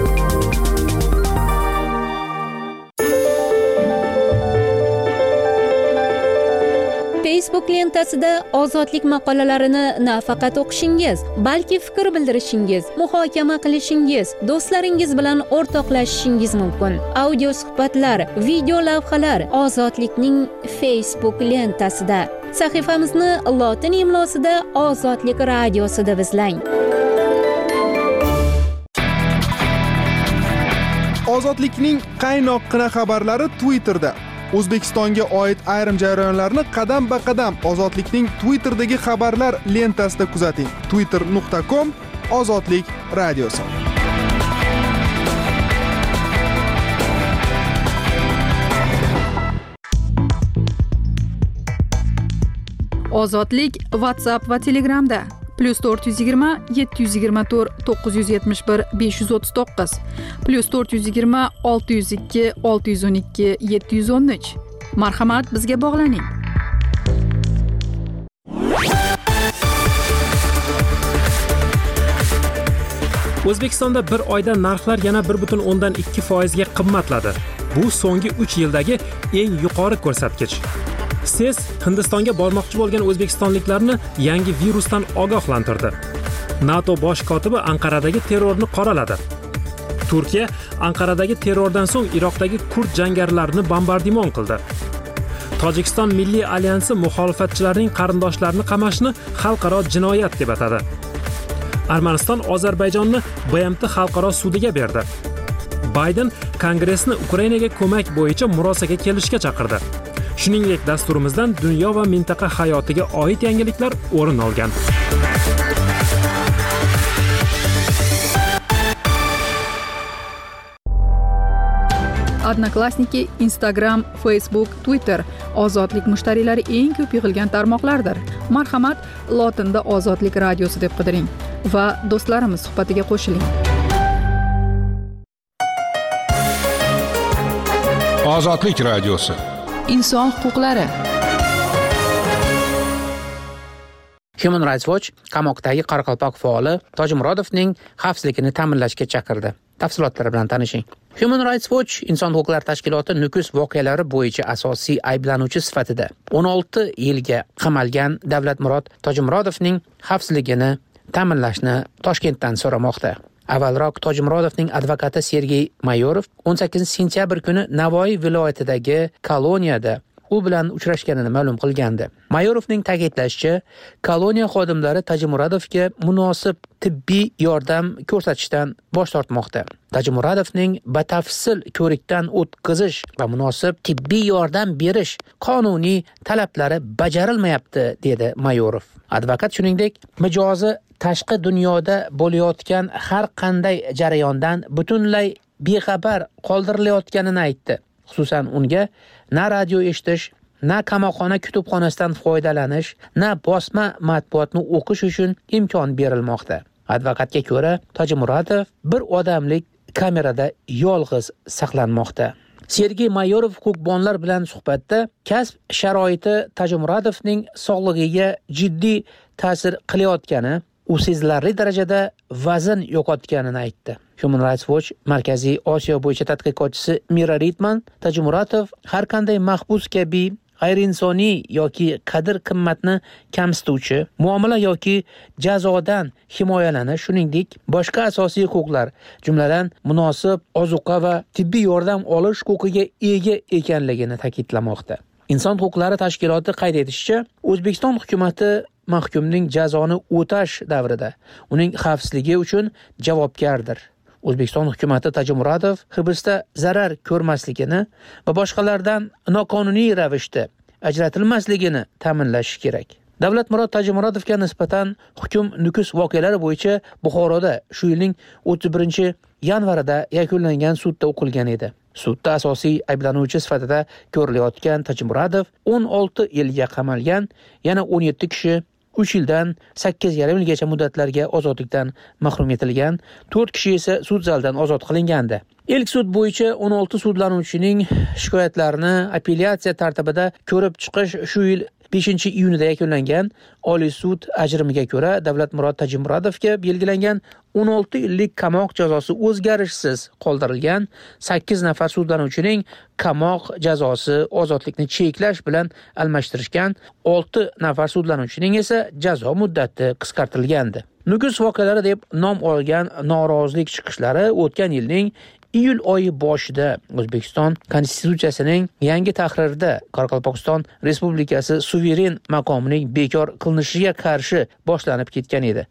Facebook lentasida ozodlik maqolalarini nafaqat o'qishingiz, balki fikr bildirishingiz, muhokama qilishingiz, do'stlaringiz bilan o'rtoqlashishingiz mumkin. Audio suhbatlar, video lavhalar Ozodlikning Facebook lentasida. Sahifamizni lotin imlosida Ozodlik radiosi deb izlang. Ozodlikning qaynoqqina xabarlari Twitterda. O'zbekistonga oid ayrim jarayonlarni qadam-ba-qadam Ozodlikning Twitterdagi xabarlar lentasida kuzating. twitter nuqta com Ozodlik radiosi. Ozodlik WhatsApp va Telegramda plus to'rt yuz yigirma yetti yuz yigirma to'rt to'qqiz yuz yetmish bir besh yuz o'ttiz to'qqiz plus to'rt yuz yigirma olti yuz ikki olti yuz o'n ikki yetti yuz o'n uch. Marhamat, bizga bog'laning. O'zbekistonda bir oyda narxlar yana bir butun o'ndan ikki foizga qimmatladi. Bu so'nggi uch yildagi eng yuqori ko'rsatkich. S E S Hindistonga bormoqchi bo'lgan o'zbekistonliklarni yangi virusdan ogohlantirdi. NATO bosh kotibi Anqaradagi terrorni qoraladi. Turkiya Anqaradagi terrordan so'ng Iroqdagi kurd jangarilarini bombardimon qildi. Tojikiston Milliy alyansi muxolifatchilarning qarindoshlarini qamashni xalqaro jinoyat deb atadi. Armaniston Ozarbayjonni B M T xalqaro sudiga berdi. Bayden Kongressni Ukrainaga ko'mak bo'yicha murosaga kelishga chaqirdi. Shuningdek, dasturimizdan dunyo va mintaqa hayotiga oid yangiliklar o'rin olgan. Odnoklassniki, Instagram, Facebook, Twitter Ozodlik mushtariylari eng ko'p yig'ilgan tarmoqlardir. Marhamat, lotinda Ozodlik radiosi deb qidiring va do'stlarimiz suhbatiga qo'shiling. Ozodlik radiosi. Inson huquqlari. Human Rights Watch qamoqdagi Qoraqalpoq faoli Tojimurodovning xavfsizligini ta'minlashga chaqirdi. Tafsilotlar bilan tanishing. Human Rights Watch inson huquqlari tashkiloti Nukus voqealari bo'yicha asosiy ayblanuvchi sifatida o'n olti yilga qamalgan Davlatmurod Tojimurodovning xavfsizligini ta'minlashni Toshkentdan so'ramoqda. Avvalroq Tojimurodovning advokati Sergey Mayorov o'n sakkizinchi sentyabr kuni Navoiy viloyatidagi koloniyada u bilan uchrashganini ma'lum qilgandi. Mayorovning ta'kidlashicha, koloniya xodimlari Tojimurodovga munosib tibbiy yordam ko'rsatishdan bosh tortmoqda. Tojimurodovning batafsil ko'rikdan o'tkazish va munosib tibbiy yordam berish qonuniy talablari bajarilmayapti, dedi Mayorov. Advokat shuningdek, mijozi tashqi dunyoda bo'layotgan har qanday jarayondan butunlay bexabar qoldirilayotganini aytdi. Xususan unga na radio eshitish, na qamoqxona kutubxonasidan foydalanish, na bosma matbuotni o'qish uchun imkon berilmoqda. Advokatga ko'ra, Tojimurodov bir odamlik kamerada yolg'iz saqlanmoqda. Sergey Mayorov huquqbonlar bilan suhbatda kasb sharoiti Tojimurodovning sog'lig'iga jiddiy ta'sir qilayotgani, u sezilarli darajada vazn yo'qotganini aytdi. Human Rights Watch Markaziy Osiyo bo'yicha tadqiqotchisi Mira Ritman Tojimurodov har qanday mahbus kabi g'ayriinsoniy yoki qadr-qimmatni kamsituvchi muomala yoki jazodan himoyalanish, shuningdek boshqa asosiy huquqlar, jumladan munosib ozuqa va tibbiy yordam olish huquqiga ega ekanligini ta'kidlamoqda. Inson huquqlari tashkiloti qayd etishicha, O'zbekiston hukumatı mahkumning jazoni o'tash davrida uning xavfsizligi uchun javobgardir. O'zbekiston hukumatı Tojimurodov hibsda zarar ko'rmasligini va boshqalardan noqonuniy ravishda ajratilmasligini ta'minlashi kerak. Davlatmurod Tojimurodovga nisbatan hukm Nukus voqealari bo'yicha Buxoroda shu yilning o'ttiz birinchi yanvarida yakunlangan sudda o'qilgan edi. Sudda asosiy ayblanuvchi sifatida ko'rilayotgan Tojimurodov o'n olti yilga qamalgan, yana o'n yetti kishi uch yildan sakkiz yarim yilgacha muddatlarga ozodlikdan mahrum etilgan, to'rt kishi esa sud zalidan ozod qilingandi. Ilk sud bo'yicha o'n olti sudlanuvchining shikoyatlarini apellyatsiya tartibida ko'rib chiqish shu yil beshinchi iyunida yakunlangan. Oliy sud ajrimiga ko'ra Davlatmurod Tojimurodovga belgilangan o'n olti yillik qamoq jazosi o'zgarishsiz qoldirilgan. sakkiz nafar sudlanuvchining qamoq jazosi ozodlikni cheklash bilan almashtirishgan. olti nafar sudlanuvchining esa jazo muddati qisqartirilgandi. Nukus voqealari deb nom olgan norozilik chiqishlari o'tgan yilning iyul oyi boshida O'zbekiston Konstitutsiyasining yangi tahririda Qoraqalpog'iston Respublikasi suveren maqomining bekor qilinishiga qarshi boshlanib ketgan edi.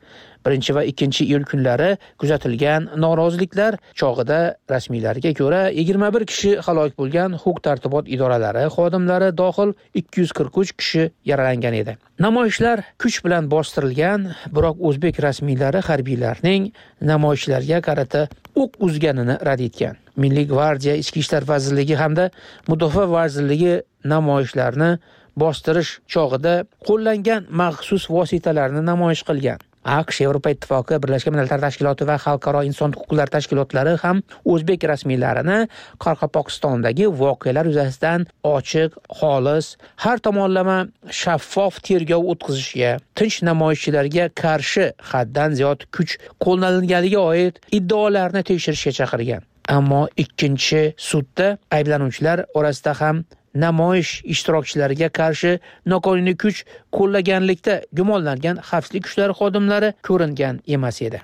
birinchi va ikkinchi iyul kunlari kuzatilgan noroziliklar chog'ida rasmiylarga ko'ra yigirma bir kishi halok bo'lgan, huquq-tartibot idoralari xodimlari dohil ikki yuz qirq uch kishi yaralangan edi. Namoyishlar kuch bilan bostirilgan, biroq o'zbek rasmiylari harbiylarning namoyishlarga qarata o'q uzganini rad etgan. Milliy gvardiya, Ichki ishlar vazirligi hamda Mudofaa vazirligi namoyishlarni bostirish chog'ida qo'llangan maxsus vositalarni namoyish qilgan. AQSh, Yevropa Ittifoqi, Birlashgan Millatlar Tashkiloti va Xalqaro inson huquqlari tashkilotlari ham o'zbek rasmiylarini Qoraqalpog'istondagi voqealar yuzasidan ochiq, xolis, har tomonlama shaffof tergov o'tkazishga, tinch namoyishchilarga qarshi haddan ziyod kuch qo'llanilganiga oid iddaolarni tekshirishga chaqirgan. Ammo ikkinchi sudda ayblanuvchilar orasida ham namoyish ishtirokchilariga qarshi noqonuniy kuch qo'llaganlikda gumonlangan xavfsizlik kuchlari xodimlari ko'ringan emas edi.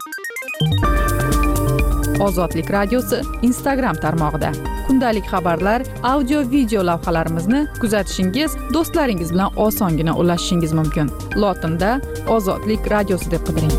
Ozodlik radiosi Instagram tarmog'ida kundalik xabarlar, audio, video lavhalarimizni kuzatishingiz, do'stlaringiz bilan osongina ulashishingiz mumkin. Lotinda Ozodlik radiosi deb qidiring.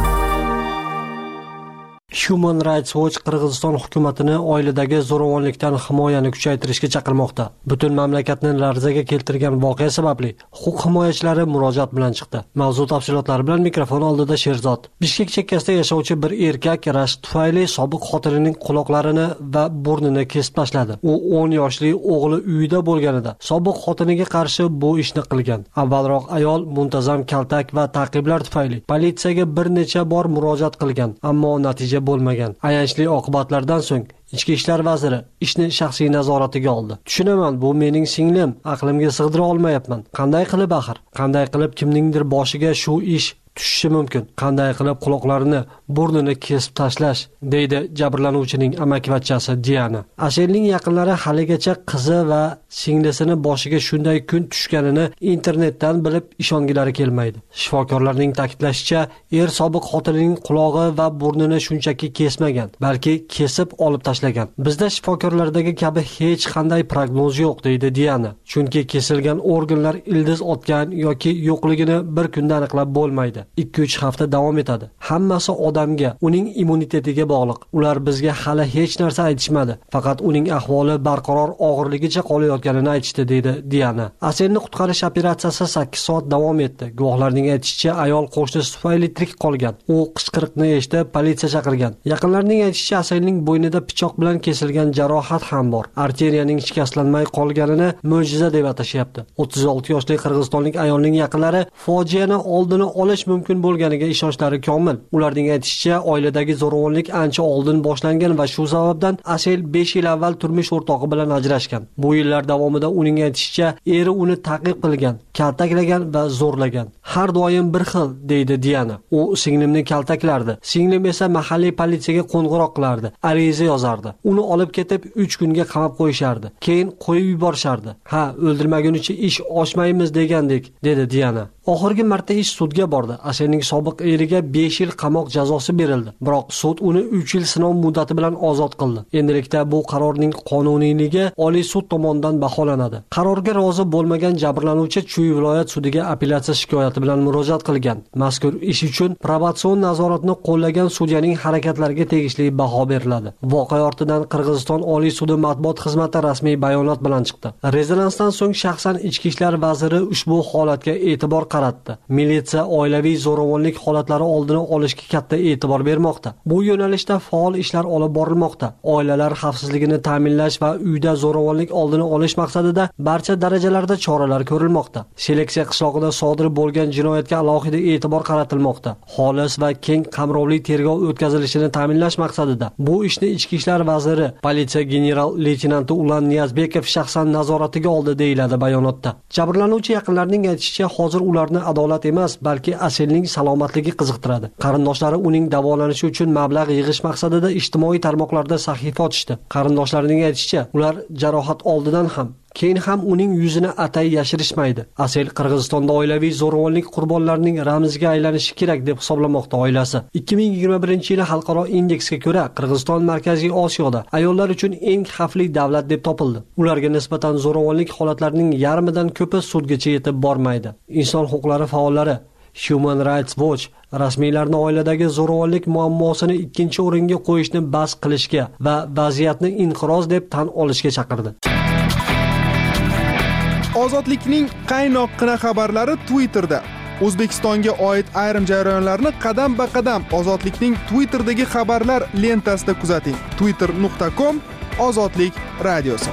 Human Rights Watch Qirg'iziston hukumatini oiladagi zo'ravonlikdan himoyani kuchaytirishga chaqirmoqda. Butun mamlakatni larzaga keltirgan voqea sababli huquq himoyachilari murojaat bilan chiqdi. Mavzu tafsilotlari bilan mikrofon oldida Sherzod. Bishkek chekkasida yashovchi bir erkak rashk tufayli sobiq xotinining quloqlarini va burnini kesib tashladi. U o'n yoshli o'g'li uyida bo'lganida sobiq xotiniga qarshi bu ishni qilgan. Avvalroq ayol muntazam kaltak va ta'qiblar tufayli politsiyaga bir necha bor murojaat qilgan, ammo natija bo'lmagan. Ayanchli oqibatlardan so'ng Ichki ishlar vaziri ishni shaxsiy nazoratiga oldi. Tushunaman, bu mening singlim, aqlimga sig'dira olmayapman. Qanday qilib axir? Qanday qilib kimningdir boshiga shu ish tushishi mumkin? Qanday qilib quloqlarini, burnini kesib tashlash, deydi jabrlanuvchining amakivachchasi Diana. Ashelning yaqinlari haligacha qizi va singlisini boshiga shunday kun tushganini internetdan bilib ishongilari kelmaydi. Shifokorlarning ta'kidlashicha, er sobiq xotinining qulog'i va burnini shunchaki kesmagan, balki kesib olib tashlagan. Bizda shifokorlardagi kabi hech qanday prognoz yo'q, deydi Diana. Chunki kesilgan organlar ildiz otgan yoki yo'qligini bir kunda aniqlab bo'lmaydi. ikki uch hafta davom etadi. Hammasi odamga, uning immunitetiga bog'liq. Ular bizga hali hech narsa aytishmadi. Faqat uning ahvoli barqaror og'irligicha qolayotganini aytishdi, deydi Diana. Aselni qutqarish operatsiyasi sakkiz soat davom etdi. Guvohlarning aytishicha, ayol qo'shnisi tufayli tirik qolgan. U qichqiriqni eshitib, politsiya chaqirgan. Yaqinlarning aytishicha, Aselning bo'ynida pichoq bilan kesilgan jarohat ham bor. Arteriyaning shikastlanmay qolganini mo'jiza deb atashyapti. o'ttiz olti yoshli qirg'izistonlik ayolning yaqinlari fojiani oldini olish mumkin bo'lganiga ishonchlari komil. Ularning aytishicha, oiladagi zo'ravonlik ancha oldin boshlangan va shu sababdan Asel besh yil avval turmush o'rtog'i bilan ajrashgan. Bu yillar davomida uning aytishicha, eri uni ta'qib qilgan, kaltaklagan va zo'rlagan. Har doim bir xil, deydi Diana. U singlimni kaltaklardi. Singlim esa mahalliy politsiyaga qo'ng'iroq qilardi, ariza yozardi. Uni olib ketib uch kunga qamab qo'yishardi. Keyin qo'yib yuborishardi. Ha, o'ldirmagunicha ish oshmaymiz degandek, dedi Diana. Oxirgi marta ish sudga bordi. Aselning sobiq eriga besh yil qamoq jazosi berildi. Biroq sud uni uch yil sinov muddati bilan ozod qildi. Endilikda bu qarorning qonuniyligi Oliy sud tomonidan baholanadi. Qarorga rozi bo'lmagan jabrlanuvchi Chuy viloyat sudiga apellyatsiya shikoyati bilan murojaat qilgan. Mazkur ish uchun probatsion nazoratni qo'llagan sudyaning harakatlariga tegishli baho beriladi. Voqea ortidan Qirg'iziston Oliy sudi matbuot xizmati rasmiy bayonot bilan chiqdi. Rezonansdan so'ng shaxsan Ichki ishlar vaziri ushbu holatga e'tibor qaratdi. Militsiya oilaviy zo'ravonlik holatlari oldini olishga katta e'tibor bermoqda. Bu yo'nalishda faol ishlar olib borilmoqda. Oilalar xavfsizligini ta'minlash va uyda zo'ravonlik oldini olish maqsadida barcha darajalarda choralar ko'rilmoqda. Seleksiya qishlog'ida sodir bo'lgan jinoyatga alohida e'tibor qaratilmoqda. Xolis va keng qamrovli tergov o'tkazilishini ta'minlash maqsadida bu ishni Ichki ishlar vaziri, politsiya general-leytenanti Ulan Niyazbekov shaxsan nazoratiga oldi, deyiladi bayonotda. Jabrlanuvchi yaqinlarining aytishicha, hozir ularni adolat emas, balki Aselning salomatligi qiziqtiradi. Qarindoshlari uning davolanishi uchun mablag' yig'ish maqsadida ijtimoiy tarmoqlarda sahifa ochishdi. Qarindoshlarining aytishicha, ular jarohat oldidan ham keyin ham uning yuzini atay yashirishmaydi. Asel Qirg'izistonda oilaviy zo'ravonlik qurbonlarining ramziga aylanishi kerak deb hisoblamoqda oilasi. ikki ming yigirma birinchi yil xalqaro indeksga ko'ra Qirg'iziston Markaziy Osiyoda ayollar uchun eng xavfli davlat deb topildi. Ularga nisbatan zo'ravonlik holatlarining yarmidan ko'pi sudgacha yetib bormaydi. Inson huquqlari faollari Human Rights Watch rasmiylarni oiladagi zo'ravonlik muammosini ikkinchi o'ringa qo'yishni bas qilishga va vaziyatni inqiroz deb tan olishga chaqirdi. Ozodlikning qaynoqqina xabarlari Twitterda. O'zbekistonga oid ayrim jarayonlarni qadam-ba-qadam Ozodlikning Twitterdagi xabarlar lentasida kuzating. twitter nuqta com Ozodlik radiosi.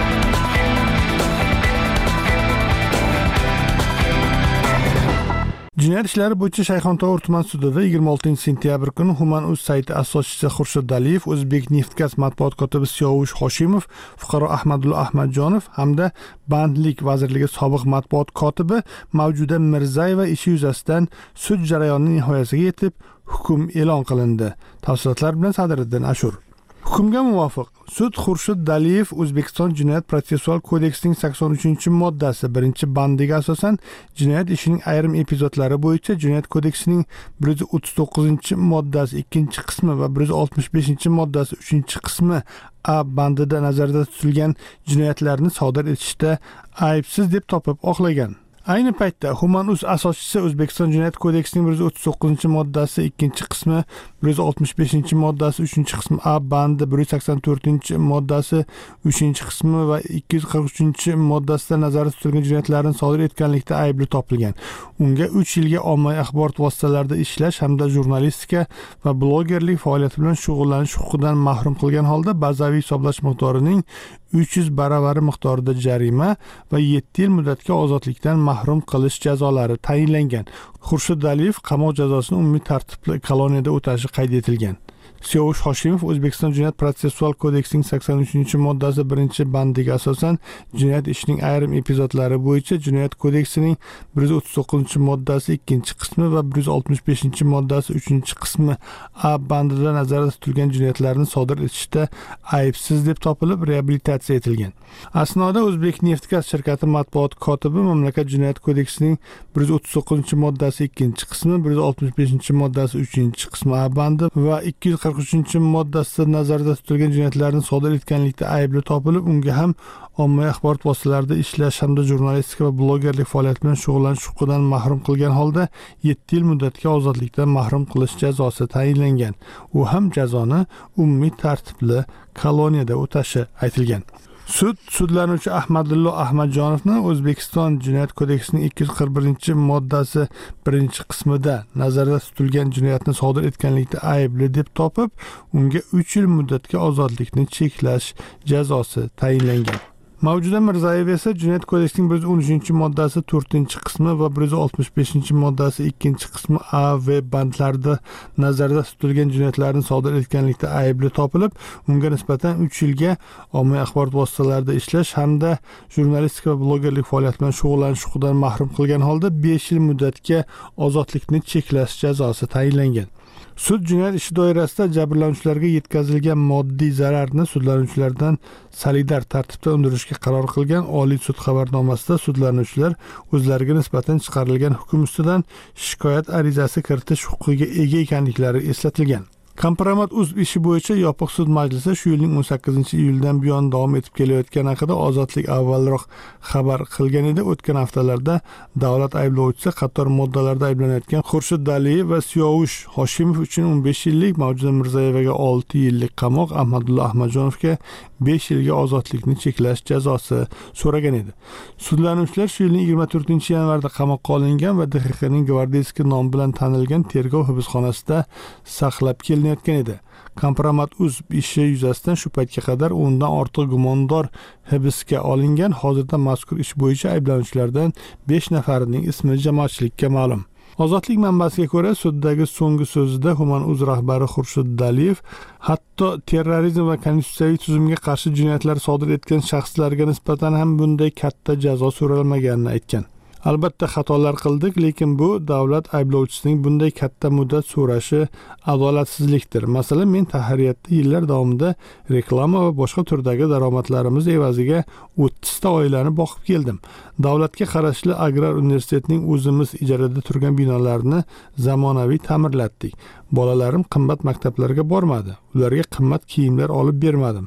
Jinoyat ishlari bo'yicha Shayxontohur tuman sudida yigirma oltinchi sentyabr kuni Human.uz sayti asoschisi Xurshid Aliyev, O'zbekneftgaz matbuot kotibi Siyovush Hoshimov, fuqaro Ahmadulla Ahmadjonov hamda Bandlik vazirligi sobiq matbuot kotibi Mavjuda Mirzayeva ishi yuzasidan sud jarayonining nihoyasiga yetib, hukm e'lon qilindi. Tafsilotlar bilan Sadriddin Ashur. Hukmga muvofiq sud Xurshid Aliyev O'zbekiston Jinoyat protsessual kodeksining sakson uchinchi moddasi birinchi bandiga asosan jinoyat ishining ayrim epizodlari bo'yicha Jinoyat kodeksining bir yuz o'ttiz to'qqizinchi moddasi ikkinchi qismi va bir yuz oltmish beshinchi moddasi uchinchi qismi A bandida nazarda tutilgan jinoyatlarni sodir etishda aybsiz deb topib oqlagan. Ayni paytda Human.uz asoschisi O'zbekiston Jinoyat kodeksining bir yuz o'ttiz to'qqizinchi moddasi ikkinchi qismi, bir yuz oltmish beshinchi moddasi uchinchi qismi A bandi, bir yuz sakson to'rtinchi moddasi uchinchi qismi va ikki yuz qirq uchinchi moddasida nazarda tutilgan jinoyatlarni sodir etganlikda aybli topilgan. Unga uch yilga ommaviy axborot vositalarida ishlash hamda jurnalistika va blogerlik faoliyati bilan shug'ullanish huquqidan mahrum qilgan holda bazaviy hisoblash miqdorining uch yuz baravari miqdorida jarima va yetti yil muddatga ozodlikdan mahrum qilish jazolari tayinlangan. Xurshid Aliyev qamoq jazosini umumiy tartibli koloniyada o'tashi qayd etilgan. Siyovush Hoshimov O'zbekiston Jinoyat protsessual kodeksining sakson uchinchi moddasi birinchi bandiga asosan jinoyat ishining ayrim epizodlari bo'yicha Jinoyat kodeksining bir yuz o'ttiz to'qqizinchi moddasi ikkinchi qismi va bir yuz oltmish beshinchi moddasi uchinchi qismi A bandida nazarda tutilgan jinoyatlarni sodir etishda aybsiz deb topilib reabilitatsiya etilgan. Asnoda O'zbekneftgaz shirkati matbuot kotibi mamlakat Jinoyat kodeksining bir yuz o'ttiz to'qqizinchi moddasi ikkinchi qismi, bir yuz oltmish beshinchi moddasi uchinchi qismi A bandi va ikki yuz qirq uchinchi moddasida nazarda tutilgan jinoyatlarni sodir etganlikda aybli topilib, unga ham ommaviy axborot vositalarida ishlash hamda jurnalistika va blogerlik faoliyati bilan shug'ullanish huquqidan mahrum qilgan holda yetti yil muddatga ozodlikdan mahrum qilish jazosi tayinlangan. U ham jazoni umumiy tartibli koloniyada o'tashi aytilgan. Sud sudlanuvchi Ahmadulla Ahmadjonovni O'zbekiston Jinoyat kodeksining ikki yuz qirq birinchi moddasi birinchi qismida nazarda tutilgan jinoyatni sodir etganlikda aybli deb topib, unga uch yil muddatga ozodlikni cheklash jazosi tayinlangan. Mavjuda Mirzayeva esa Jinoyat kodeksining bir yuz o'n uchinchi moddasi to'rtinchi qismi va bir yuz oltmish beshinchi moddasi ikkinchi qismi A va bandlarida nazarda tutilgan jinoyatlarni sodir etganlikda aybli topilib, unga nisbatan uch yilga ommaviy axborot vositalarida ishlash hamda jurnalistika va blogerlik faoliyati bilan shug'ullanish huquqidan mahrum qilgan holda besh yil muddatga ozodlikni cheklash jazosi tayinlangan. Sud jinoyat ishi doirasida jabrlanuvchilarga yetkazilgan moddiy zararni sudlanuvchilardan solidar tartibda undirishga qaror qilgan Oliy sud xabarnomasida sudlanuvchilar o'zlariga nisbatan chiqarilgan hukm ustidan shikoyat arizasi kiritish huquqiga ega ekanliklari eslatilgan. Kompromat.uz ishi bo'yicha yopiq sud majlisi shu yilning o'n sakkizinchi iyuldan buyon davom etib kelayotgani haqida Ozodlik avvalroq xabar qilgan edi. O'tgan haftalarda davlat ayblovchisi qator moddalarda ayblanayotgan Xurshid Aliyev va Siyovush Hoshimov uchun o'n besh yillik, Mavjuda Mirzayevaga olti yillik qamoq, Ahmadulla Ahmadjonovga besh yilga ozodlikni cheklash jazosi so'ragan edi. Sudlanuvchilar shu yilning yigirma to'rtinchi yanvarda qamoqqa olingan va D X Xning Gvardeyskiy nomi bilan tanilgan tergov hibsxonasida saqlab kelinayotgan edi. Kompromat.uz ishi yuzasidan shu paytga qadar o'ndan ortiq gumondor hibsga olingan. Hozirda mazkur ish bo'yicha ayblanuvchilardan besh nafarining ismi jamoatchilikka ma'lum. Ozodlik manbasiga ko'ra, suddagi so'nggi so'zida Human.uz rahbari Xurshid Aliyev hatto terrorizm va konstitutsiyaviy tuzumga qarshi jinoyatlar sodir etgan shaxslarga nisbatan ham bunday katta jazo so'ralmaganini aytgan. Albatta xatolar qildik, lekin bu davlat ayblovchisining bunday katta muddat so'rashi adolatsizlikdir. Masalan, men tahririyatda yillar davomida reklama va boshqa turdagi daromadlarimiz evaziga o'ttiz ta oilani boqib keldim. Davlatga qarashli Agrar universitetining o'zimiz ijarada turgan binolarini zamonaviy ta'mirlatdik. Bolalarim qimmat maktablarga bormadi. Ularga qimmat kiyimlar olib bermadim.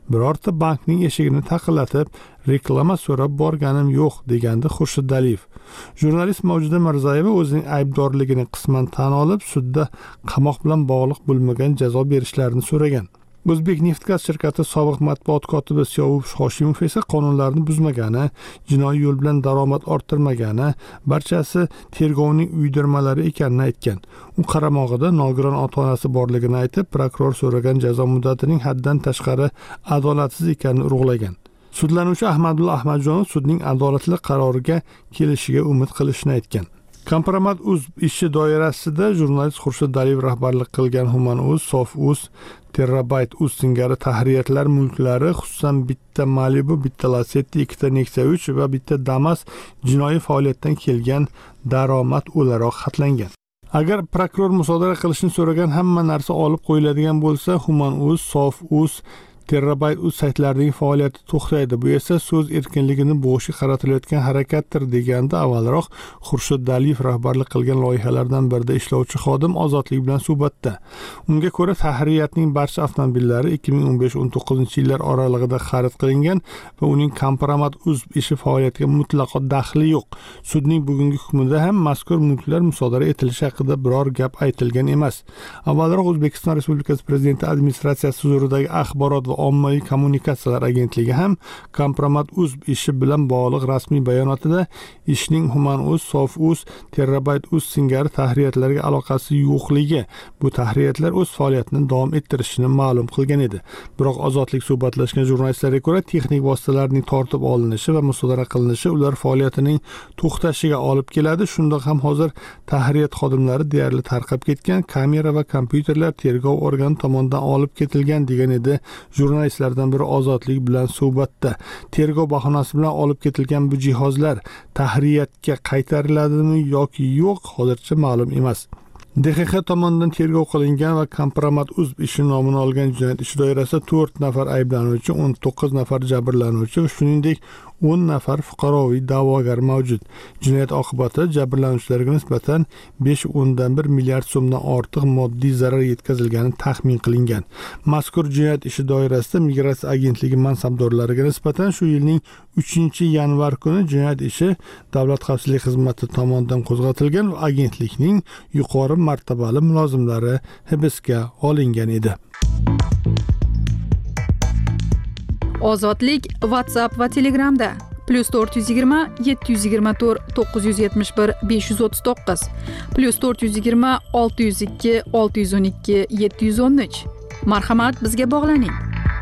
birorta bankning eshigini taqillatib reklama so'rab borganim yo'q, degandi Xurshid Aliyev. Jurnalist Mavjuda Mirzayeva o'zining aybdorligini qisman tan olib, sudda qamoq bilan bog'liq bo'lmagan jazo berishlarini so'ragan. O'zbek Neftgaz shirkati sobiq matbuot kotibi Siyovuz Hoshimov esa qonunlarni buzmagani, jinoiy yo'l bilan daromad orttirmagani, barchasi tergovning uydirmalari ekanini aytgan. U qaramog'ida nogiron ota-onasi borligini aytib, prokuror so'ragan jazo muddatining haddan tashqari adolatsiz ekanini urg'ulagan. Sudlanuvchi Ahmadulla Ahmadjonov sudning adolatli qaroriga kelishiga umid qilishini aytgan. Kompromat.uz ishi doirasida jurnalist Xurshid Aliyev rahbarlik qilgan Human.uz, Sof.uz, Terabyte.uz singari tahririyatlar mulklari, xususan bitta Malibu, bitta Lacetti, ikkita Nexia uch va bitta Damas jinoiy faoliyatdan kelgan daromad o'laroq xatlangan. Agar prokuror musodara qilishni so'ragan hamma narsa olib qo'yiladigan bo'lsa, Human.uz, Sof.uz, Terabyte.uz saytlarining faoliyati to'xtaydi. Bu esa so'z erkinligini bo'g'ishga qaratilayotgan harakatdir, deganda avvalroq Xurshid Aliyev rahbarlik qilgan loyihalardan birida ishlovchi xodim Ozodlik bilan suhbatda. Unga ko'ra, tahririyatning barcha avtomobillari ikki ming o'n besh o'n to'qqizinchi yillar oralig'ida xarid qilingan va uning Kompromat.uz ishi faoliyatiga mutlaqo daxli yo'q. Sudning bugungi hukmida ham mazkur mulklar musodara etilishi haqida biror gap aytilgan emas. Avvalroq O'zbekiston Respublikasi Prezidenti administratsiyasi huzuridagi axborot va ommaviy kommunikatsiyalar agentligi ham Kompromat.uz ishi bilan bog'liq rasmiy bayonotida ishning Human.uz, Sof.uz, Terabyte.uz singari tahririyatlarga aloqasi yo'qligi, bu tahririyatlar o'z faoliyatini davom ettirishini ma'lum qilgan edi. Biroq Ozodlik suhbatlashgan jurnalistlarga ko'ra, texnik vositalarning tortib olinishi va musodara qilinishi ular faoliyatining to'xtashiga olib keladi. Shundoq ham hozir tahririyat xodimlari deyarli tarqab ketgan, kamera va kompyuterlar tergov organi tomonidan olib ketilgan, degan edi jurnalistlardan biri Ozodlik bilan suhbatda. Tergov bahonasi bilan olib ketilgan bu jihozlar tahririyatga qaytariladimi yoki yo'q, hozircha ma'lum emas. D X X tomonidan tergov qilingan va Kompromat.uz ishi nomini olgan jinoyat ishi doirasida to'rt nafar ayblanuvchi, o'n to'qqiz nafar jabrlanuvchi va shuningdek o'n nafar fuqaroviy da'vogar mavjud. Jinoyat oqibati jabrlanuvchilarga nisbatan besh o'ndan bir milliard so'mdan ortiq moddiy zarar yetkazilgani taxmin qilingan. Mazkur jinoyat ishi doirasida Migratsiya agentligi mansabdorlariga nisbatan shu yilning uchinchi yanvar kuni jinoyat ishi Davlat xavfsizlik xizmati tomonidan qo'zg'atilgan va agentlikning yuqori martabali mulozimlari hibsga olingan edi. Ozodlik WhatsApp va Telegramda plus to'rt yuz yigirma yetti yuz yigirma to'rt to'qqiz yuz yetmish bir besh yuz o'ttiz to'qqiz plus to'rt yuz yigirma olti yuz ikki olti yuz o'n ikki yetti yuz o'n uch. Marhamat, bizga bog'laning.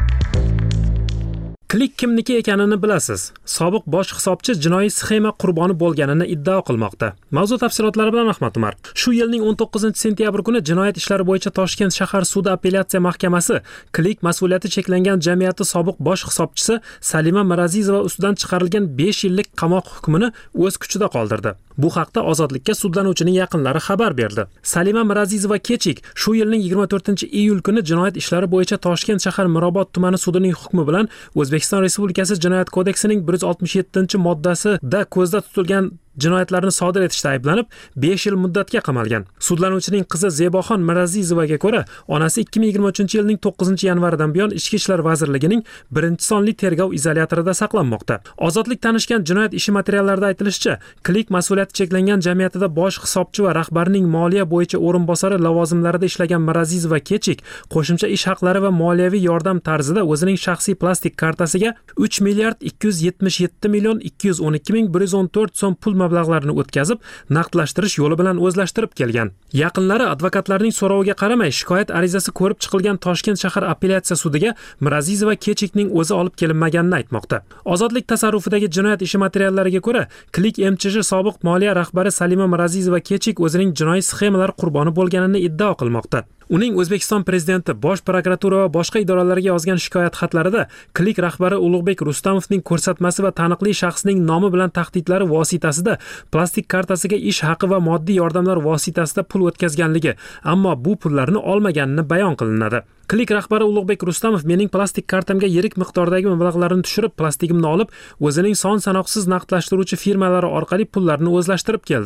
Klik kimniki ekanini bilasiz. Sobiq bosh hisobchi jinoiy sxema qurboni bo'lganini iddao qilmoqda. Mavzu tafsilotlari bilan Ahmad Umar. Shu yilning o'n to'qqizinchi sentyabr kuni jinoyat ishlari bo'yicha Toshkent shahar sudi apellyatsiya mahkamasi Klik mas'uliyati cheklangan jamiyati sobiq bosh hisobchisi Salima Mirazizova ustidan chiqarilgan besh yillik qamoq hukmini o'z kuchida qoldirdi. Bu haqda Ozodlikka sudlanuvchining yaqinlari xabar berdi. Salima Mirazizova Kechik shu yilning yigirma to'rtinchi iyul kuni jinoyat ishlari bo'yicha Toshkent shahar Mirobod tumani sudining hukmi bilan O'zbekiston Respublikasi Jinoyat kodeksining bir yuz oltmish yettinchi moddasida ko'zda tutilgan jinoyatlarni sodir etishda ayblanib besh yil muddatga qamalgan. Sudlanuvchining qizi Zeboxon Mirazizovaga ko'ra, onasi ikki ming yigirma uchinchi yilning to'qqizinchi yanvaridan buyon Ichki ishlar vazirligining birinchi sonli tergov izolyatorida saqlanmoqda. Ozodlik tanishgan jinoyat ishi materiallarida aytilishicha, Klik mas'uliyati cheklangan jamiyatida bosh hisobchi va rahbarining moliya bo'yicha o'rinbosari lavozimlarida ishlagan Mirazizova Kechik qo'shimcha ish haqlari va moliyaviy yordam tarzida o'zining shaxsiy plastik kartasiga uch milliard ikki yuz yetmish yetti million ikki yuz o'n ikki ming bir yuz o'n to'rt so'm pul mablag'larini o'tkazib, naqdlashtirish yo'li bilan o'zlashtirib kelgan. Yaqinlari advokatlarning so'roviga qaramay shikoyat arizasi ko'rib chiqilgan Toshkent shahar apellyatsiya sudiga Mirazizova Kechikning o'zi olib kelinmaganini aytmoqda. Ozodlik tasarrufidagi jinoyat ishi materiallariga ko'ra, Klik M Ch J sobiq moliya rahbari Salima Mirazizova Kechik o'zining jinoiy sxemalar qurboni bo'lganini iddao qilmoqda. Uning O'zbekiston prezidenti, Bosh prokuratura va boshqa idoralarga yozgan shikoyat xatlarida Klik rahbari Ulug'bek Rustamovning ko'rsatmasi va taniqli shaxsning nomi bilan tahdidlari vositasida plastik kartasiga ish haqi va moddiy yordamlar vositasida pul o'tkazganligi, ammo bu pullarni olmaganini bayon qilinadi. Klik rahbari Ulug'bek Rustamov mening plastik kartamga yirik miqdordagi mablag'larni tushirib, plastigimni olib, o'zining son sanoqsiz naqdlashtiruvchi firmalari orqali pullarni o'zlashtirib keldi.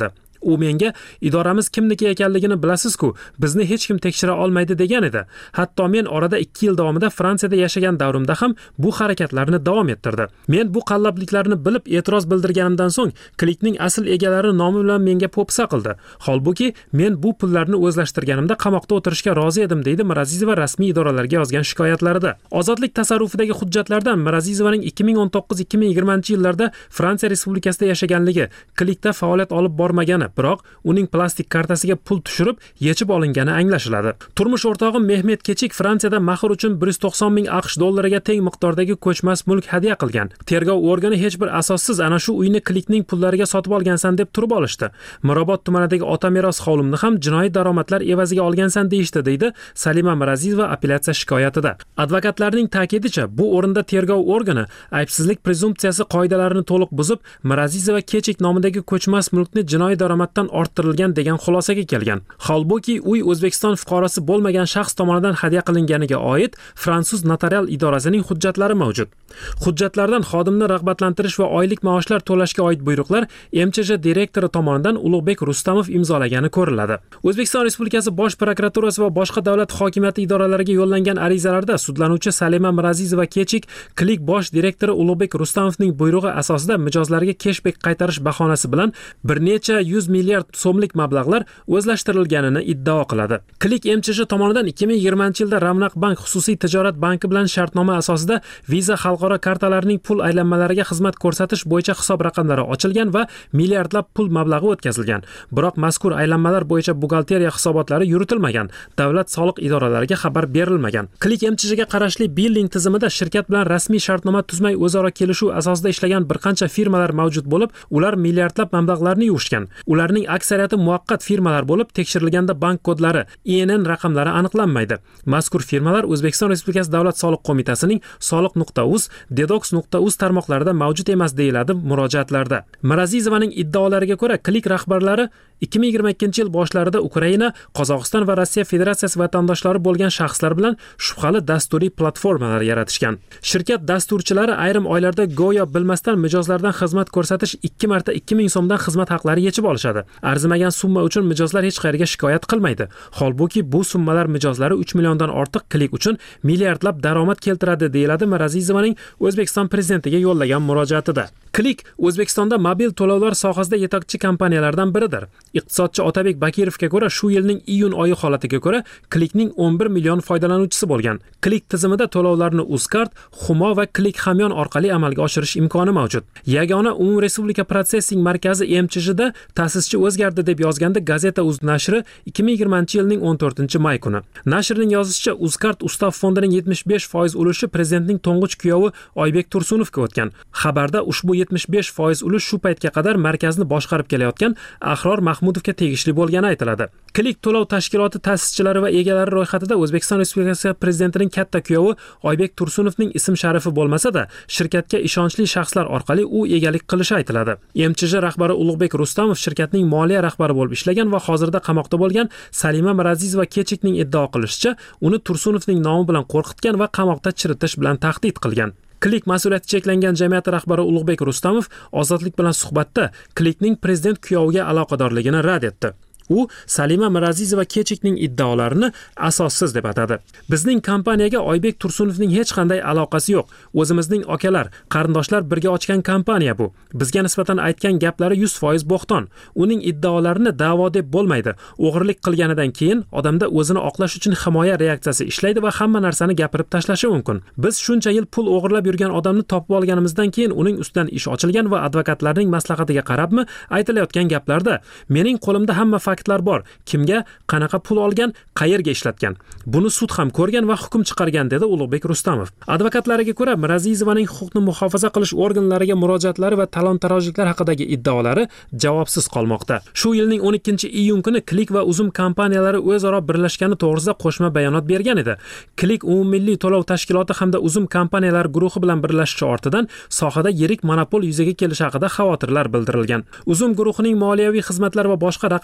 U menga idoramiz kimniki ekanligini bilasiz-ku, bizni hech kim tekshira olmaydi degan edi. Hatto men orada ikki yil davomida Fransiyada yashagan davrimda ham bu harakatlarni davom ettirdi. Men bu qallobliklarni bilib e'tiroz bildirganimdan so'ng Klikning asl egalari nomi bilan menga po'pisa qildi. Holbuki men bu pullarni o'zlashtirganimda qamoqda o'tirishga rozi edim, deydi Mirazizova rasmiy idoralarga yozgan shikoyatlarida. Ozodlik tasarrufidagi hujjatlardan Mirazizovaning ikki ming o'n to'qqiz ikki ming yigirmanchi yillarda Fransiya Respublikasida yashaganligi, Klikda faoliyat olib bormagani, biroq uning plastik kartasiga pul tushirib yechib olingani anglashiladi. Turmush o'rtog'im Mehmet Kechik Fransiyada mahor uchun bir yuz to'qson ming AQSh dollariga teng miqdordagi ko'chmas mulk hadya qilgan. Tergov organi hech bir asossiz ana shu uyni Klikning pullariga sotib olgansan deb turib olishdi. Mirobod tumanidagi ota meros hovlimni ham jinoiy daromadlar evaziga olgansan deyishdi, deydi Salima Mirazizova apellyatsiya shikoyatida. Advokatlarning ta'kidicha, bu o'rinda tergov organi aybsizlik prezumpsiyasi qoidalarini to'liq buzib, Mirazizova Kechik nomidagi ko'chmas mulkni jinoiy daromaddan orttirilgan degan xulosaga kelgan. Holbuki uy O'zbekiston fuqarosi bo'lmagan shaxs tomonidan hadya qilinganiga oid fransuz notarial idorasining hujjatlari mavjud. Hujjatlardan xodimni rag'batlantirish va oylik maoshlar to'lashga oid buyruqlar M Ch J direktori tomonidan Ulug'bek Rustamov imzolagani ko'riladi. O'zbekiston Respublikasi Bosh prokuraturasi va boshqa davlat hokimiyati idoralariga yo'llangan arizalarda sudlanuvchi Salima Mirazizova Kechik Klik bosh direktori Ulug'bek Rustamovning buyrug'i asosida mijozlarga cashback qaytarish bahonasi bilan bir necha yuz milliard so'mlik mablag'lar o'zlashtirilganini iddao qiladi. Klik M Ch J tomonidan ikki ming yigirmanchi yilda Ramnaq bank xususiy tijorat banki bilan shartnoma asosida Visa xalqaro kartalarining pul aylanmalariga xizmat ko'rsatish bo'yicha hisob raqamlari ochilgan va milliardlab pul mablag'i o'tkazilgan. Biroq mazkur aylanmalar bo'yicha buxgalteriya hisobotlari yuritilmagan, davlat soliq idoralariga xabar berilmagan. Klik M Ch J ga qarashli billing tizimida shirkat bilan rasmiy shartnoma tuzmay o'zaro kelishuv asosida ishlagan bir qancha firmalar mavjud bo'lib, ular milliardlab mablag'larni yuvishgan. Ularning aksariyati muvaqqat firmalar bo'lib, tekshirilganda bank kodlari, I N N raqamlari aniqlanmaydi. Mazkur firmalar O'zbekiston Respublikasi Davlat soliq qo'mitasining soliq.uz, dedox.uz tarmoqlarida mavjud emas deyiladi murojaatlarda. Mirazizovaning iddaolariga ko'ra, Klik rahbarlari ikki ming yigirma ikkinchi yil boshlarida Ukraina, Qozog'iston va Rossiya Federatsiyasi vatandoshlari bo'lgan shaxslar bilan shubhali dasturiy platformalar yaratishgan. Shirkat dasturchilari ayrim oylarda go'yo bilmasdan mijozlardan xizmat ko'rsatish ikki marta ikki ming so'mdan xizmat haqlari yechib olishadi. Arzimagan summa uchun mijozlar hech qayerga shikoyat qilmaydi. Holbuki bu summalar mijozlari uch milliondan ortiq Klik uchun milliardlab daromad keltiradi, deyiladi Mirazizovaning O'zbekiston prezidentiga yo'llagan murojaatida. Klik O'zbekistonda mobil to'lovlar sohasida yetakchi kompaniyalardan biridir. Iqtisodchi Otabek Bakirovga ko'ra, shu yilning iyun oyi holatiga ko'ra Klikning o'n bir million foydalanuvchisi bo'lgan. Klik tizimida to'lovlarni Uzkart, Humo va Klik hamyon orqali amalga oshirish imkoni mavjud. Yagona umumrespublika protsessing markazi M Ch J da ta'sischi o'zgardi deb yozganda Gazeta Uz nashri ikki ming yigirmanchi yilning o'n to'rtinchi may kuni. Nashrning yozishicha, Uzkart Ustav fondining yetmish besh foiz ulushi prezidentning to'ng'ich kuyovi Oybek Tursunovga o'tgan. Xabarda ushbu yetmish besh foiz ulush shu paytga qadar markazni boshqarib kelayotgan Ahror Mahmudovga tegishli bo'lgani aytiladi. Klik to'lov tashkiloti ta'sischilari va egalari ro'yxatida O'zbekiston Respublikasi prezidentining katta kuyovi Oybek Tursunovning ism sharifi bo'lmasa-da, shirkatga ishonchli shaxslar orqali u egalik qilishi aytiladi. M Ch J rahbari Ulug'bek Rustamov shirkatning moliya rahbari bo'lib ishlagan va hozirda qamoqda bo'lgan Salima Mirazizova Kechikning iddao qilishicha, uni Tursunovning nomi bilan qo'rqitgan va qamoqda chiritish bilan tahdid qilgan. Klik mas'uliyati cheklangan jamiyati rahbari Ulug'bek Rustamov Ozodlik bilan suhbatda Klikning prezident kuyoviga aloqadorligini rad etdi. U Salima Mirazizova Kechikning iddaolarini asossiz deb atadi. Bizning kompaniyaga Oybek Tursunovning hech qanday aloqasi yo'q. O'zimizning akalar, qarindoshlar birga ochgan kompaniya bu. Bizga nisbatan aytgan gaplari yuz foiz bo'xton. Uning iddaolarini da'vo deb bo'lmaydi. O'g'irlik qilganidan keyin odamda o'zini oqlash uchun himoya reaksiyasi ishlaydi va hamma narsani gapirib tashlashi mumkin. Biz shuncha yil pul o'g'irlab yurgan odamni topib olganimizdan keyin uning ustidan ish ochilgan va advokatlarning maslahatiga qarabmi aytilayotgan gaplarda mening qo'limda hamma faktlar bor. Kimga, qanaqa pul olgan, qayerga ishlatgan. Buni sud ham ko'rgan va hukm chiqargan, dedi Ulug'bek Rustamov. Advokatlariga ko'ra, Mirazizovaning huquqni muhofaza qilish organlariga murojaatlari va talon-tarojliklar haqidagi iddaolari javobsiz qolmoqda. Shu yilning o'n ikkinchi iyun kuni Klik va Uzum kompaniyalari o'zaro birlashgani to'g'risida qo'shma bayonot bergan edi. Klik umummilliy to'lov tashkiloti hamda Uzum kompaniyalari guruhi bilan birlashishi ortidan sohada yirik monopol yuzaga kelishi haqida xavotirlar bildirilgan. Uzum guruhining moliyaviy xizmatlar va boshqa raqamli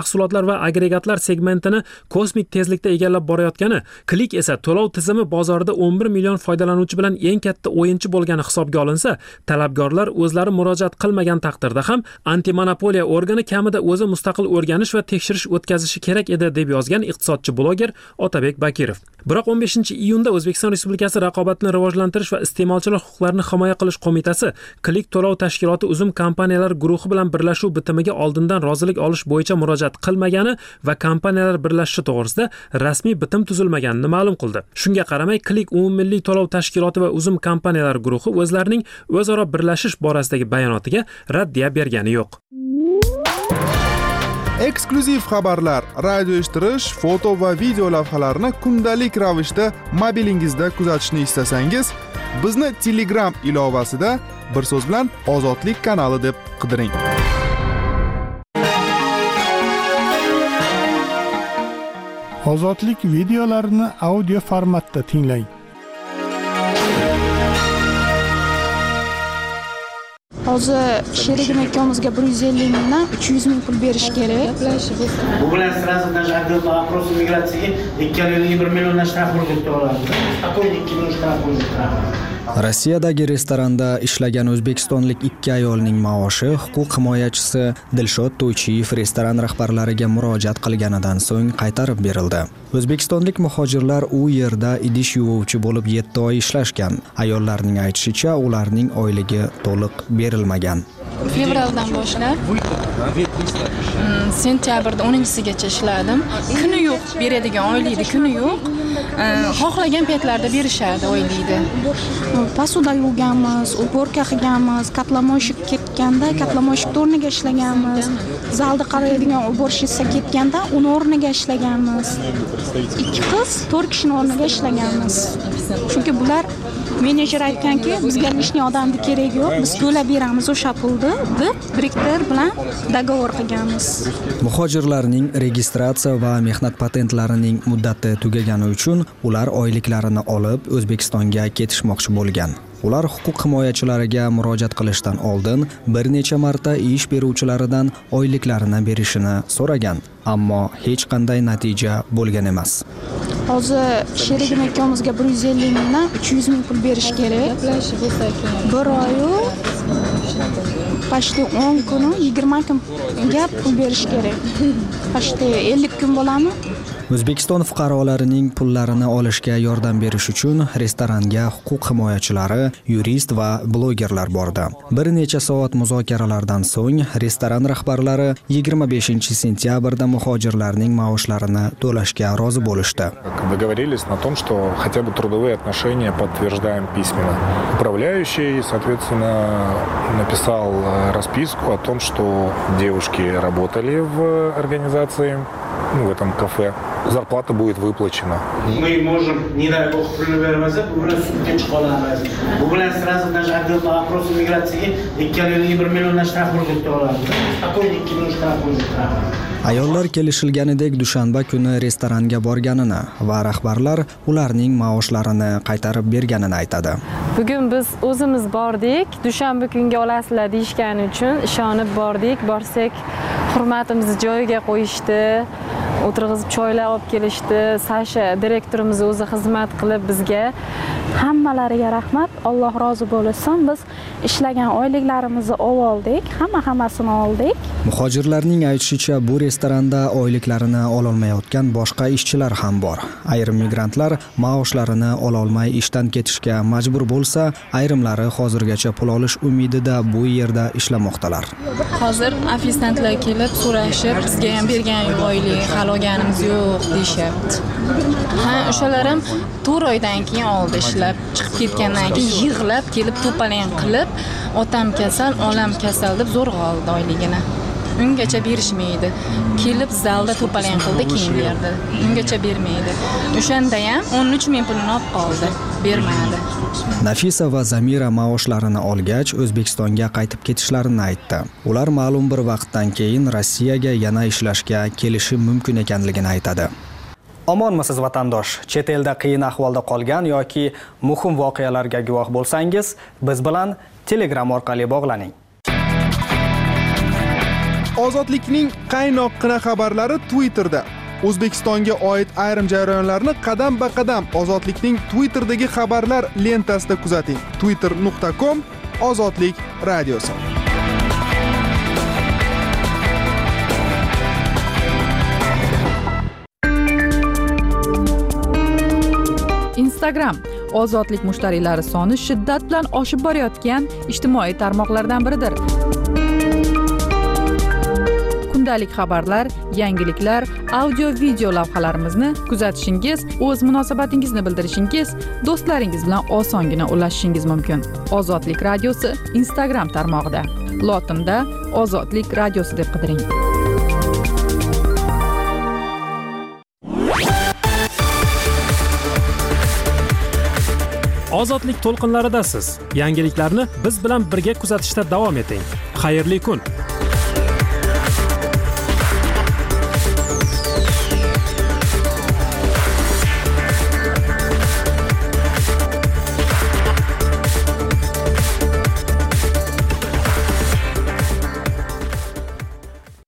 mahsulotlar va agregatlar segmentini kosmik tezlikda egallab borayotgani, Klik esa to'lov tizimi bozorida o'n bir million foydalanuvchi bilan eng katta o'yinchi bo'lgani hisobga olinsa, talabgorlar o'zlari murojaat qilmagan taqdirda ham antimonopoliya organi kamida o'zi mustaqil o'rganish va tekshirish o'tkazishi kerak edi, deb yozgan iqtisodchi bloger Otabek Bakirov. Biroq o'n beshinchi iyunda O'zbekiston Respublikasi Raqobatni rivojlantirish va iste'molchilar huquqlarini himoya qilish qo'mitasi Klik to'lov tashkiloti uzum kompaniyalar guruhi bilan birlashuv bitimiga oldindan rozilik olish bo'yicha murojaat qilmagani va kompaniyalar birlashishi to'g'risida rasmiy bitim tuzilmaganini ma'lum qildi. Shunga qaramay, Klik umummilliy to'lov tashkiloti va uzum kompaniyalar guruhi o'zlarining o'zaro birlashish borasidagi bayonotiga raddiya bergani yo'q. Eksklyuziv xabarlar, radio eshittirish, foto va video lavhalarni kundalik ravishda mobilingizda kuzatishni istasangiz, bizni Telegram ilovasida bir so'z bilan Ozodlik kanali deb qidiring. Ozodlik videolarini audio formatda tinglang. Hozir sherigim akamizga bir yuz ellik mingdan uch yuz ming pul berish kerak. Bu bilan сразу даже отдел по вопросу миграции ikki bir milliondan shtraf bo'lib oladi. Qanday ikki million shtraf bo'ladi? Rossiyadagi restoranda ishlagan o'zbekistonlik ikki ayolning maoshi huquq himoyachisi Dilshod To'ychiyev restoran rahbarlariga murojaat qilganidan so'ng qaytarib berildi. O'zbekistonlik muhojirlar u yerda idish yuvuvchi bo'lib yetti oy ishlashgan. Ayollarning aytishicha, ularning oyligi to'liq berilmagan. Fevraldan boshlab sentyabrda o'ninchisigacha ishladim. Kuni yo'q, beradigan oylikni kuni yo'q. Xohlagan paytlarda berishadi oylikni. Posuda yuvganmiz, uborka qilganmiz, katlamoyshik ketganda katlamoyshik o'rniga ishlaganmiz. Zalda qaraydigan uborshisi ketganda uni o'rniga ishlaganmiz. Ikki qiz to'rt kishini o'rniga ishlaganmiz. Chunki bular menejer aytganki, bizga lishni odamni kerak yo'q, biz to'lab beramiz o'sha pulni deb direktor bilan dogovor qilganmiz. Muhojirlarning registratsiya va mehnat patentlarining muddati tugagani uchun ular oyliklarini olib O'zbekistonga ketishmoqchi bo'lgan. Ular huquq himoyachilariga murojaat qilishdan oldin bir necha marta ish beruvchilaridan oyliklarini berishini so'ragan, ammo hech qanday natija bo'lgan emas. Hozir sherigim akamizga bir yuz ellik mingdan uch yuz ming pul berish kerak. Bir oyu Pashti o'n kun, yigirma kunga pul berish kerak. Pashti ellik kun bo'lami? O'zbekiston fuqarolarining pullarini olishga yordam berish uchun restoranga huquq himoyachilari, yurist va blogerlar bordi. Bir necha soat muzokaralardan so'ng restoran rahbarlari yigirma beshinchi sentyabrda muhojirlarning maoshlarini to'lashga rozi bo'lishdi. Договорились на том, что хотя бы трудовые отношения подтверждаем письменно. Управляющий, соответственно, написал расписку о том, что девушки работали в организации, ну, в этом кафе. Зарплата будет выплачена. Мы можем, не дай бог, проверить, bu bilan sudga chiqa olamiz. Bu bilan сразу даже отдел по вопросу миграции ikki bir milliondan shtraf bo'lib oladi. Qanday ikki million shtraf bo'ladi? Ayollar kelishilganidek dushanba kuni restoranga borganini va rahbarlar ularning maoshlarini qaytarib berganini aytadi. Bugun biz o'zimiz bordik, dushanba kunga olasizlar deyishgani uchun ishonib bordik. Borsak, hurmatimizni joyiga qo'yishdi. O'tirg'izib choylar olib kelishdi. Sasha direktorimiz o'zi xizmat qilib bizga hammalariga rahmat. Alloh rozi bo'lsin. Biz ishlagan oyliklarimizni oldik, hamma hammasini oldik. Muhojirlarning aytishicha, bu restoranda oyliklarini ololmayotgan boshqa ishchilar ham bor. Ayrim migrantlar maoshlarini ololmay ishdan ketishga majbur bo'lsa, ayrimlari hozirgacha pul olish umidida bu yerda ishlamoqdalar. Hozir ofitsiantlar kelib so'rashib, bizga ham bergan yo'q oylik, hali olganimiz yo'q deyapti. Ha, o'shalar ham to'rt oydan keyin oldi ishlab, chiqib ketgandan keyin yig'lab kelib to'palagan qilib, otam kasal, onam kasal deb zo'rg'a oldi oyligini. Ungacha berishmaydi. Kelib zalda to'palagan qildi, keyin berdi. Ungacha bermaydi. O'shanda ham o'n uch ming pulni olib qoldi, bermadi. Nafisa va Zamira maoshlarini olgach, O'zbekistonga qaytib ketishlarini aytdi. Ular ma'lum bir vaqtdan keyin Rossiyaga yana ishlashga kelishi mumkin ekanligini aytadi. Omonmisiz vatandosh? Chet elda qiyin ahvolda qolgan yoki muhim voqealarga guvoh bo'lsangiz, biz bilan Telegram orqali bog'laning. Ozodlikning qaynoqqina xabarlari Twitterda. O'zbekistonga oid ayrim jarayonlarni qadam-ba-qadam Ozodlikning Twitterdagi xabarlar lentasida kuzating. twitter nuqta com Ozodlik radiosi. Instagram ozodlik mushtariylari soni shiddat bilan oshib borayotgan ijtimoiy tarmoqlardan biridir. Kundalik xabarlar, yangiliklar, audio video lavhalarimizni kuzatishingiz, o'z munosabatingizni bildirishingiz, do'stlaringiz bilan osongina ulashishingiz mumkin. Ozodlik radiosi Instagram tarmog'ida. Lotinda Ozodlik radiosi deb qidiring. Ozodlik to'lqinlaridasiz. Yangiliklarni biz bilan birga kuzatishda davom eting. Xayrli kun.